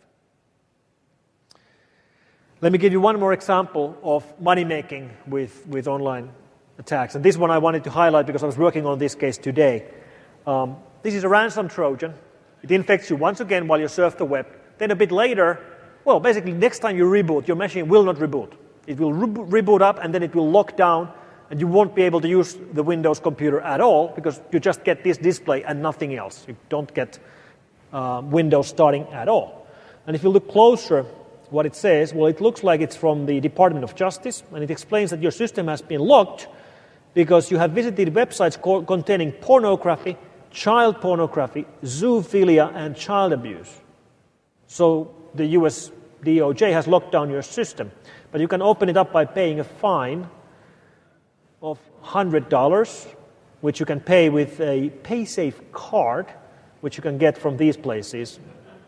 Let me give you one more example of money-making with online attacks. And this one I wanted to highlight because I was working on this case today. This is a ransom Trojan. It infects you once again while you surf the web. Then a bit later, well, basically next time you reboot, your machine will not reboot. It will reboot up and then it will lock down and you won't be able to use the Windows computer at all because you just get this display and nothing else. You don't get Windows starting at all. And if you look closer, what it says, well, it looks like it's from the Department of Justice, and it explains that your system has been locked because you have visited websites containing pornography, child pornography, zoophilia, and child abuse. So the US DOJ has locked down your system. But you can open it up by paying a fine of $100, which you can pay with a PaySafe card, which you can get from these places.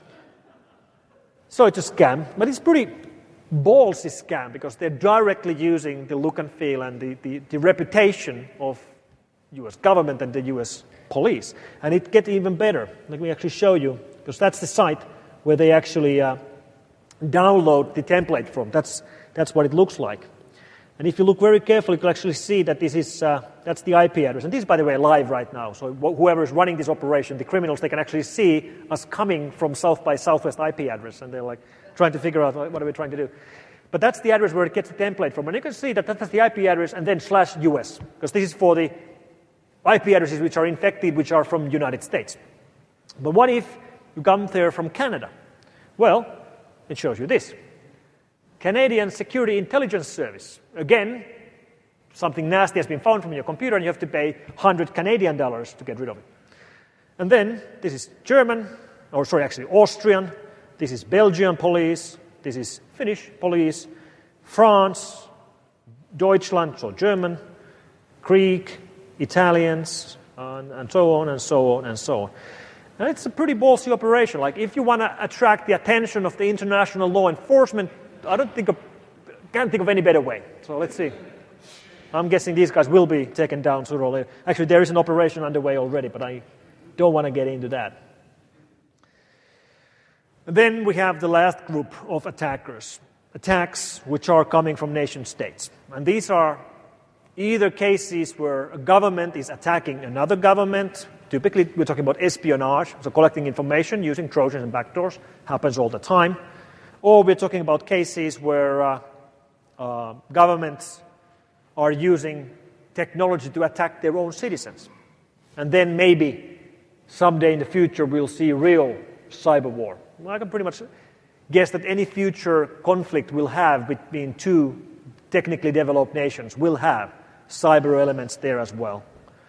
So it's a scam, but it's pretty ballsy scam because they're directly using the look and feel and the reputation of US government and the US police. And it gets even better. Let me actually show you, because that's the site where they actually download the template from. That's what it looks like. And if you look very carefully, you can actually see that this is that's the IP address. And this is, by the way, live right now. So whoever is running this operation, the criminals, they can actually see us coming from South by Southwest IP address. And they're like trying to figure out what are we trying to do. But that's the address where it gets the template from. And you can see that that's the IP address and then /US. Because this is for the IP addresses which are infected, which are from the United States. But what if you come there from Canada? Well, it shows you this. Canadian Security Intelligence Service. Again, something nasty has been found from your computer and you have to pay $100 Canadian to get rid of it. And then this is Austrian. This is Belgian police. This is Finnish police. France, Deutschland, so German, Greek, Italians, and so on and so on and so on. And it's a pretty ballsy operation. Like if you want to attract the attention of the international law enforcement, I can't think of any better way. So let's see. I'm guessing these guys will be taken down sooner or later. Actually, there is an operation underway already, but I don't want to get into that. And then we have the last group of attackers. Attacks which are coming from nation states. And these are either cases where a government is attacking another government. Typically, we're talking about espionage, so collecting information using Trojans and backdoors. Happens all the time. Or we're talking about cases where governments are using technology to attack their own citizens. And then maybe someday in the future we'll see real cyber war. I can pretty much guess that any future conflict we'll have between two technically developed nations will have cyber elements there as well.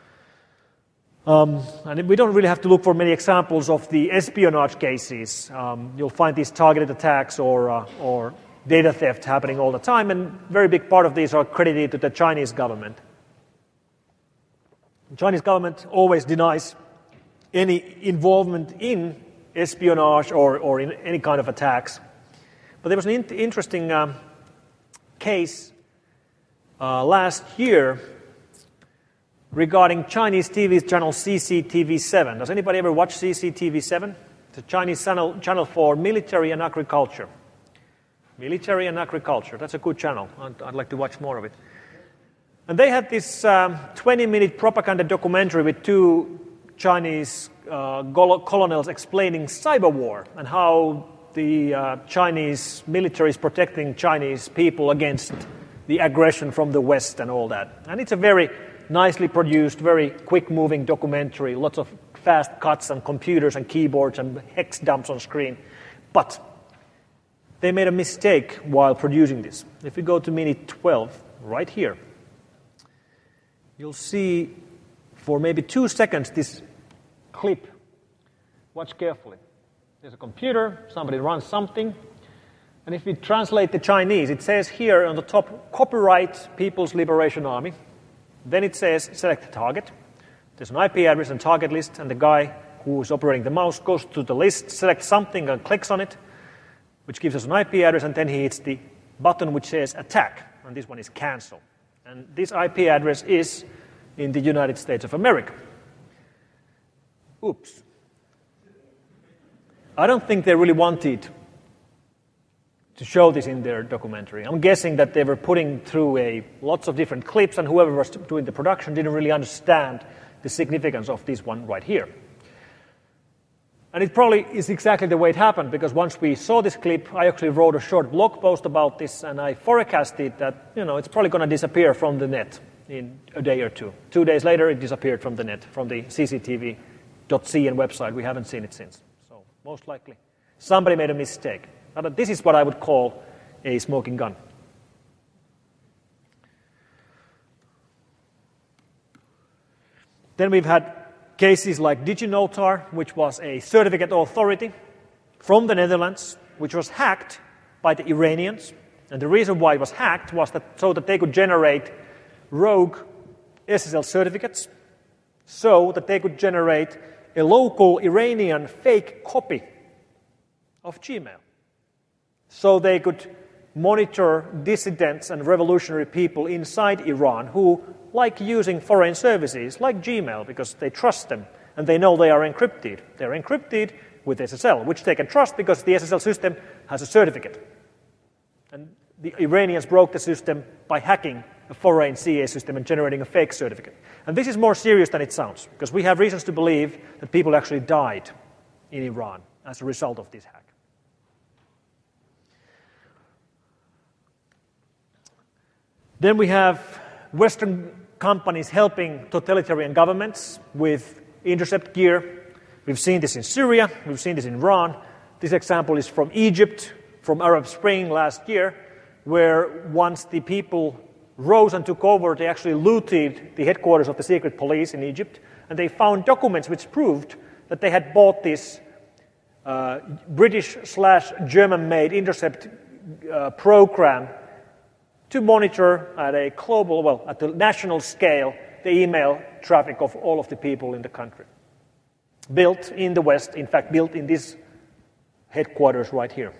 And we don't really have to look for many examples of the espionage cases. You'll find these targeted attacks or data theft happening all the time, and a very big part of these are credited to the Chinese government. The Chinese government always denies any involvement in espionage or in any kind of attacks. But there was an interesting case last year regarding Chinese TV channel CCTV7. Does anybody ever watch CCTV7? It's a Chinese channel for military and agriculture. Military and agriculture. That's a good channel. I'd like to watch more of it. And they had this 20-minute propaganda documentary with two Chinese colonels explaining cyber war and how the Chinese military is protecting Chinese people against the aggression from the West and all that. And it's a very nicely produced, very quick-moving documentary, lots of fast cuts and computers and keyboards and hex dumps on screen. But they made a mistake while producing this. If we go to minute 12, right here, you'll see for maybe 2 seconds this clip. Watch carefully. There's a computer, somebody runs something, and if we translate the Chinese, it says here on the top, copyright People's Liberation Army. Then it says select target. There's an IP address and target list, and the guy who is operating the mouse goes to the list, selects something and clicks on it, which gives us an IP address, and then he hits the button which says attack, and this one is cancel. And this IP address is in the United States of America. Oops. I don't think they really wanted to show this in their documentary. I'm guessing that they were putting through lots of different clips, and whoever was doing the production didn't really understand the significance of this one right here. And it probably is exactly the way it happened, because once we saw this clip, I actually wrote a short blog post about this, and I forecasted that, it's probably going to disappear from the net in a day or two. 2 days later, it disappeared from the net, from the cctv.cn website. We haven't seen it since. So most likely, somebody made a mistake. Now, this is what I would call a smoking gun. Then we've had cases like DigiNotar, which was a certificate authority from the Netherlands, which was hacked by the Iranians. And the reason why it was hacked was so that they could generate rogue SSL certificates, so that they could generate a local Iranian fake copy of Gmail. So they could monitor dissidents and revolutionary people inside Iran who like using foreign services like Gmail because they trust them and they know they are encrypted. They're encrypted with SSL, which they can trust because the SSL system has a certificate. And the Iranians broke the system by hacking a foreign CA system and generating a fake certificate. And this is more serious than it sounds, because we have reasons to believe that people actually died in Iran as a result of this hack. Then we have Western companies helping totalitarian governments with intercept gear. We've seen this in Syria, we've seen this in Iran. This example is from Egypt, from Arab Spring last year, where once the people rose and took over, they actually looted the headquarters of the secret police in Egypt, and they found documents which proved that they had bought this British/German-made intercept program to monitor at a global, at the national scale, the email traffic of all of the people in the country. Built in the West, in fact, built in this headquarters right here.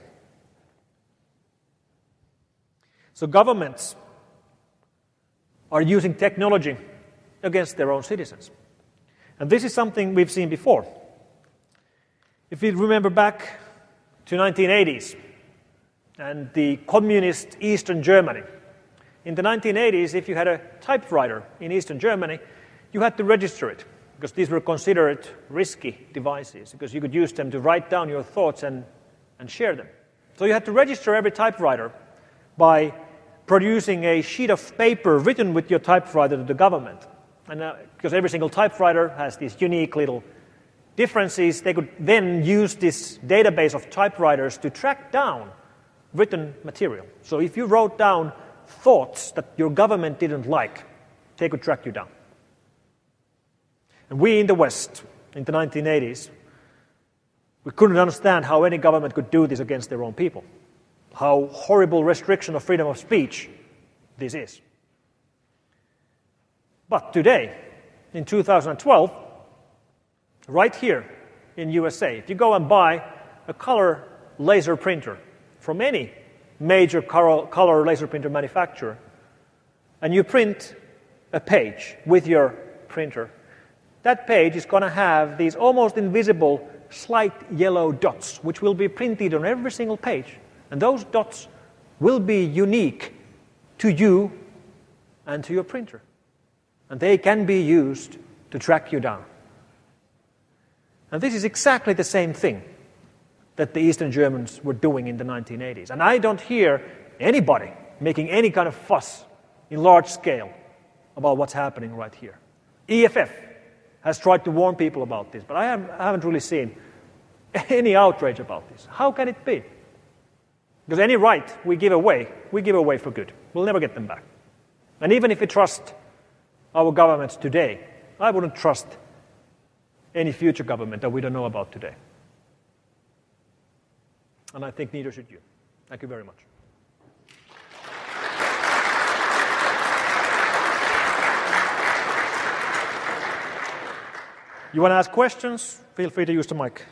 So governments are using technology against their own citizens. And this is something we've seen before. If we remember back to 1980s and the communist Eastern Germany, in the 1980s, if you had a typewriter in Eastern Germany, you had to register it, because these were considered risky devices, because you could use them to write down your thoughts and share them. So you had to register every typewriter by producing a sheet of paper written with your typewriter to the government. And because every single typewriter has these unique little differences, they could then use this database of typewriters to track down written material. So if you wrote down thoughts that your government didn't like, they could track you down. And we in the West, in the 1980s, we couldn't understand how any government could do this against their own people. How horrible restriction of freedom of speech this is. But today, in 2012, right here in USA, if you go and buy a color laser printer from any major color laser printer manufacturer, and you print a page with your printer, that page is going to have these almost invisible slight yellow dots, which will be printed on every single page. And those dots will be unique to you and to your printer. And they can be used to track you down. And this is exactly the same thing that the Eastern Germans were doing in the 1980s. And I don't hear anybody making any kind of fuss in large scale about what's happening right here. EFF has tried to warn people about this, but I haven't really seen any outrage about this. How can it be? Because any right we give away for good. We'll never get them back. And even if we trust our governments today, I wouldn't trust any future government that we don't know about today. And I think neither should you. Thank you very much. You want to ask questions? Feel free to use the mic.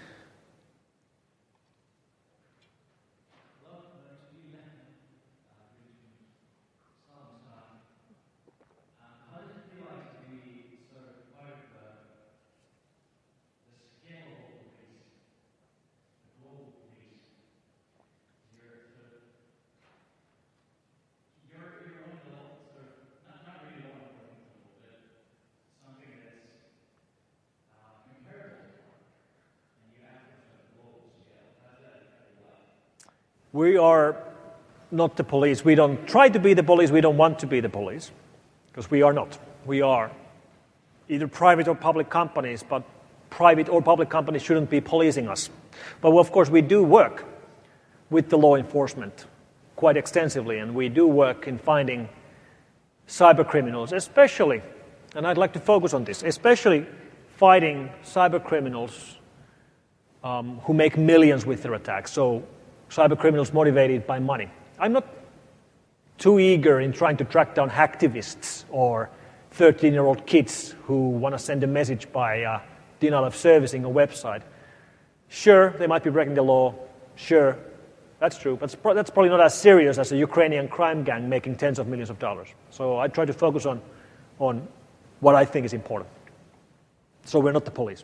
We are not the police. We don't try to be the police. We don't want to be the police, because we are not. We are either private or public companies, but private or public companies shouldn't be policing us. But of course, we do work with the law enforcement quite extensively, and we do work in finding cyber criminals, especially, and I'd like to focus on this, especially fighting cyber criminals who make millions with their attacks. So cyber criminals motivated by money. I'm not too eager in trying to track down hacktivists or 13-year-old kids who want to send a message by denial of servicing a website. Sure, they might be breaking the law. Sure, that's true. But that's probably not as serious as a Ukrainian crime gang making tens of millions of dollars. So I try to focus on what I think is important. So we're not the police.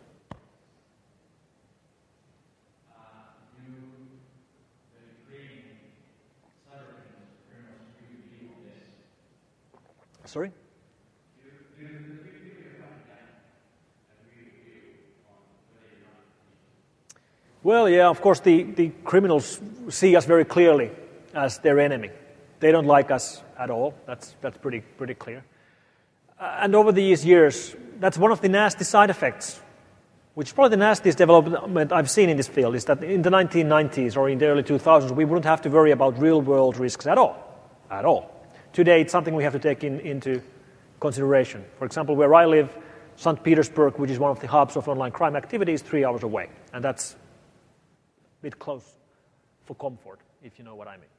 Sorry? Well, yeah, of course, the criminals see us very clearly as their enemy. They don't like us at all. That's pretty clear. And over these years, that's one of the nasty side effects, which is probably the nastiest development I've seen in this field, is that in the 1990s or in the early 2000s, we wouldn't have to worry about real-world risks at all. At all. Today, it's something we have to take into consideration. For example, where I live, St. Petersburg, which is one of the hubs of online crime activity, is 3 hours away. And that's a bit close for comfort, if you know what I mean.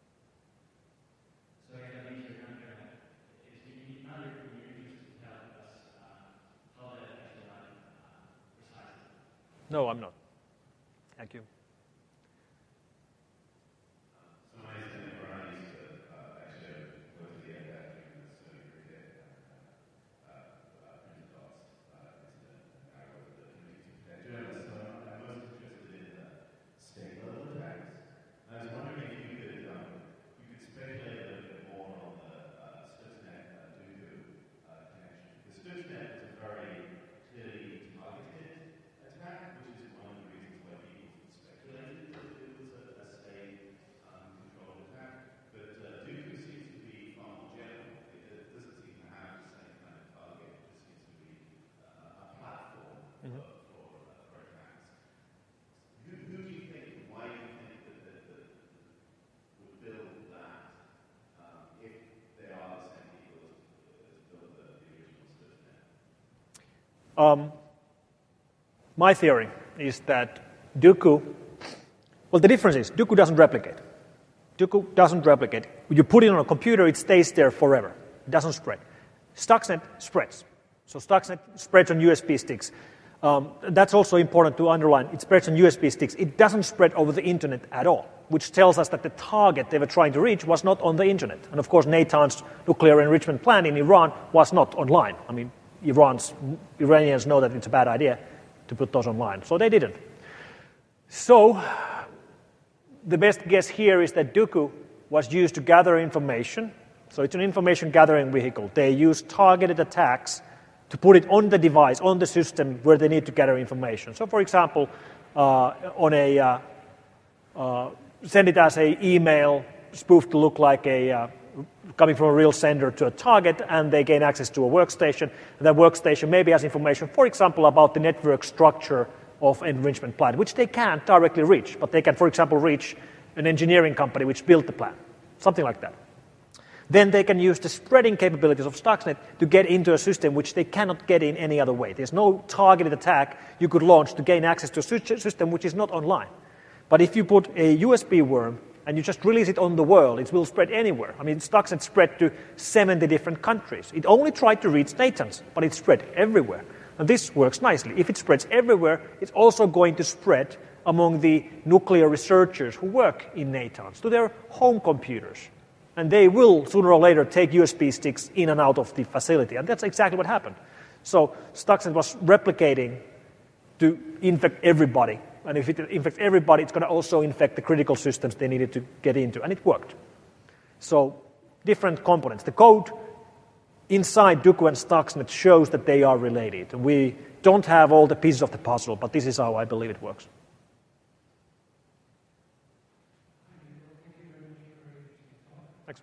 So no, I'm not. Thank you. My theory is that Duqu, well, the difference is Duqu doesn't replicate. Duqu doesn't replicate. When you put it on a computer, it stays there forever. It doesn't spread. Stuxnet spreads. So Stuxnet spreads on USB sticks. That's also important to underline. It spreads on USB sticks. It doesn't spread over the internet at all. which tells us that the target they were trying to reach was not on the internet. And of course, Natanz nuclear enrichment plant in Iran was not online. I mean, Iranians know that it's a bad idea to put those online, so they didn't. So the best guess here is that Duqu was used to gather information. So it's an information gathering vehicle. They use targeted attacks to put it on the device, on the system where they need to gather information. So for example, send it as an email spoofed to look like coming from a real sender to a target, and they gain access to a workstation. And that workstation maybe has information, for example, about the network structure of an enrichment plant, which they can't directly reach, but they can, for example, reach an engineering company which built the plant, something like that. Then they can use the spreading capabilities of Stuxnet to get into a system which they cannot get in any other way. There's no targeted attack you could launch to gain access to a system which is not online. But if you put a USB worm and you just release it on the world, it will spread anywhere. I mean, Stuxnet spread to 70 different countries. It only tried to reach Natanz, but it spread everywhere. And this works nicely. If it spreads everywhere, it's also going to spread among the nuclear researchers who work in Natanz to their home computers. And they will, sooner or later, take USB sticks in and out of the facility. And that's exactly what happened. So Stuxnet was replicating to infect everybody. And if it infects everybody, it's going to also infect the critical systems they needed to get into. And it worked. So different components. The code inside Duqu and Stuxnet shows that they are related. We don't have all the pieces of the puzzle, but this is how I believe it works. Thanks.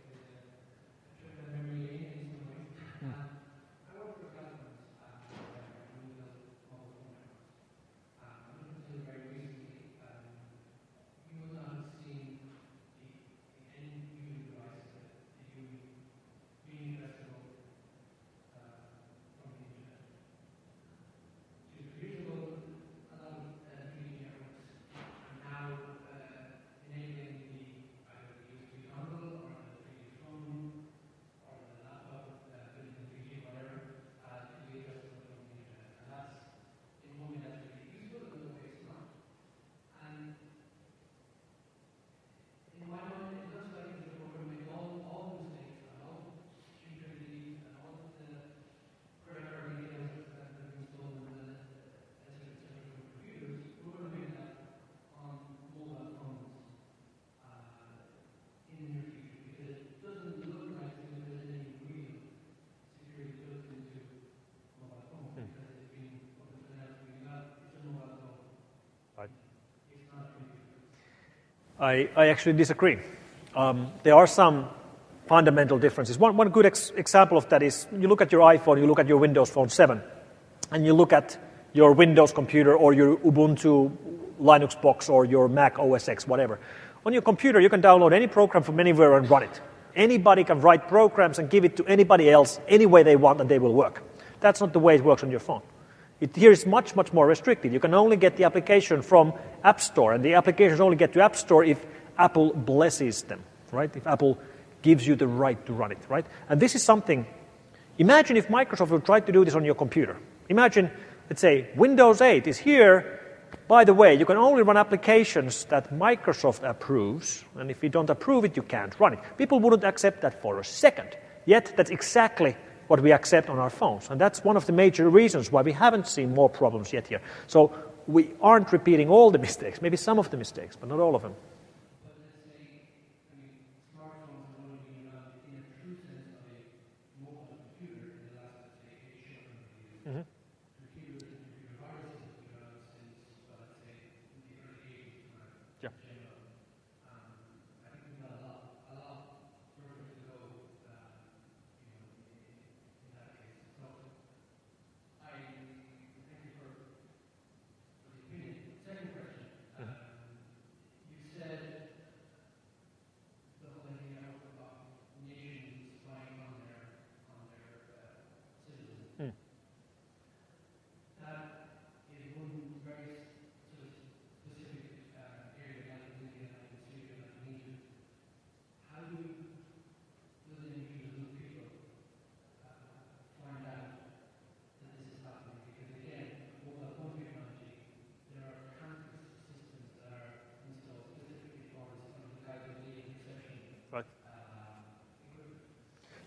I actually disagree. There are some fundamental differences. One good example of that is you look at your iPhone, you look at your Windows Phone 7, and you look at your Windows computer or your Ubuntu Linux box or your Mac OS X, whatever. On your computer, you can download any program from anywhere and run it. Anybody can write programs and give it to anybody else any way they want, and they will work. That's not the way it works on your phone. Here is much, much more restricted. You can only get the application from App Store, and the applications only get to App Store if Apple blesses them, right? If Apple gives you the right to run it, right? And this is something, imagine if Microsoft would try to do this on your computer. Imagine, let's say, Windows 8 is here. By the way, you can only run applications that Microsoft approves, and if you don't approve it, you can't run it. People wouldn't accept that for a second. Yet, that's exactly what we accept on our phones. And that's one of the major reasons why we haven't seen more problems yet here. So we aren't repeating all the mistakes, maybe some of the mistakes, but not all of them.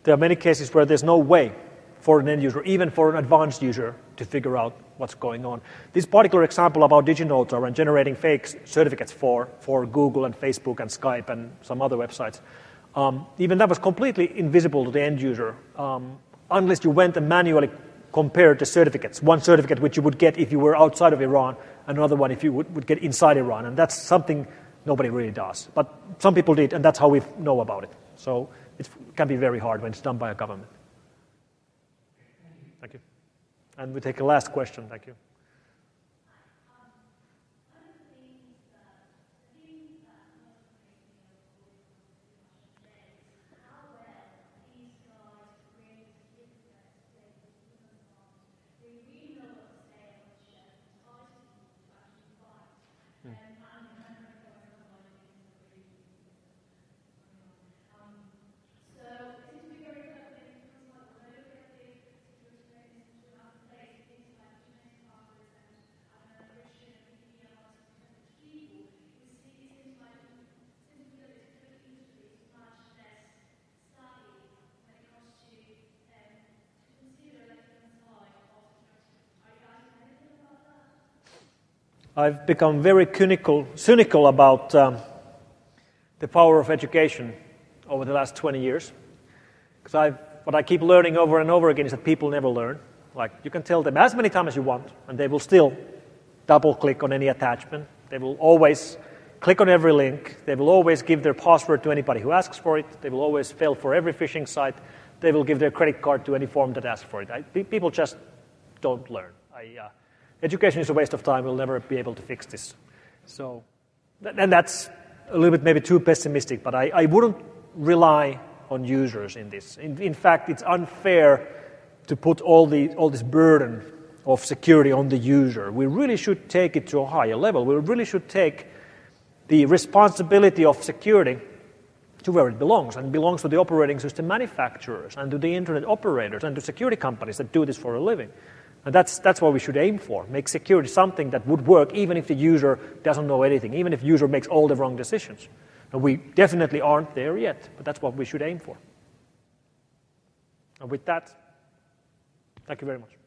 there are many cases where there's no way for an end user, even for an advanced user, to figure out what's going on. This particular example about DigiNotar and generating fake certificates for Google and Facebook and Skype and some other websites, even that was completely invisible to the end user unless you went and manually compared the certificates. One certificate which you would get if you were outside of Iran, and another one if you would get inside Iran. And that's something nobody really does. But some people did, and that's how we know about it. So it can be very hard when it's done by a government. Thank you. And we take a last question. Thank you. I've become very cynical about the power of education over the last 20 years. Because what I keep learning over and over again is that people never learn. Like, you can tell them as many times as you want, and they will still double-click on any attachment. They will always click on every link. They will always give their password to anybody who asks for it. They will always fail for every phishing site. They will give their credit card to any form that asks for it. People just don't learn. Education is a waste of time. We'll never be able to fix this. So, and that's a little bit maybe too pessimistic, but I wouldn't rely on users in this. In fact, it's unfair to put all this burden of security on the user. We really should take it to a higher level. We really should take the responsibility of security to where it belongs, and it belongs to the operating system manufacturers and to the internet operators and to security companies that do this for a living. And that's what we should aim for, make security something that would work even if the user doesn't know anything, even if the user makes all the wrong decisions. And we definitely aren't there yet, but that's what we should aim for. And with that, thank you very much.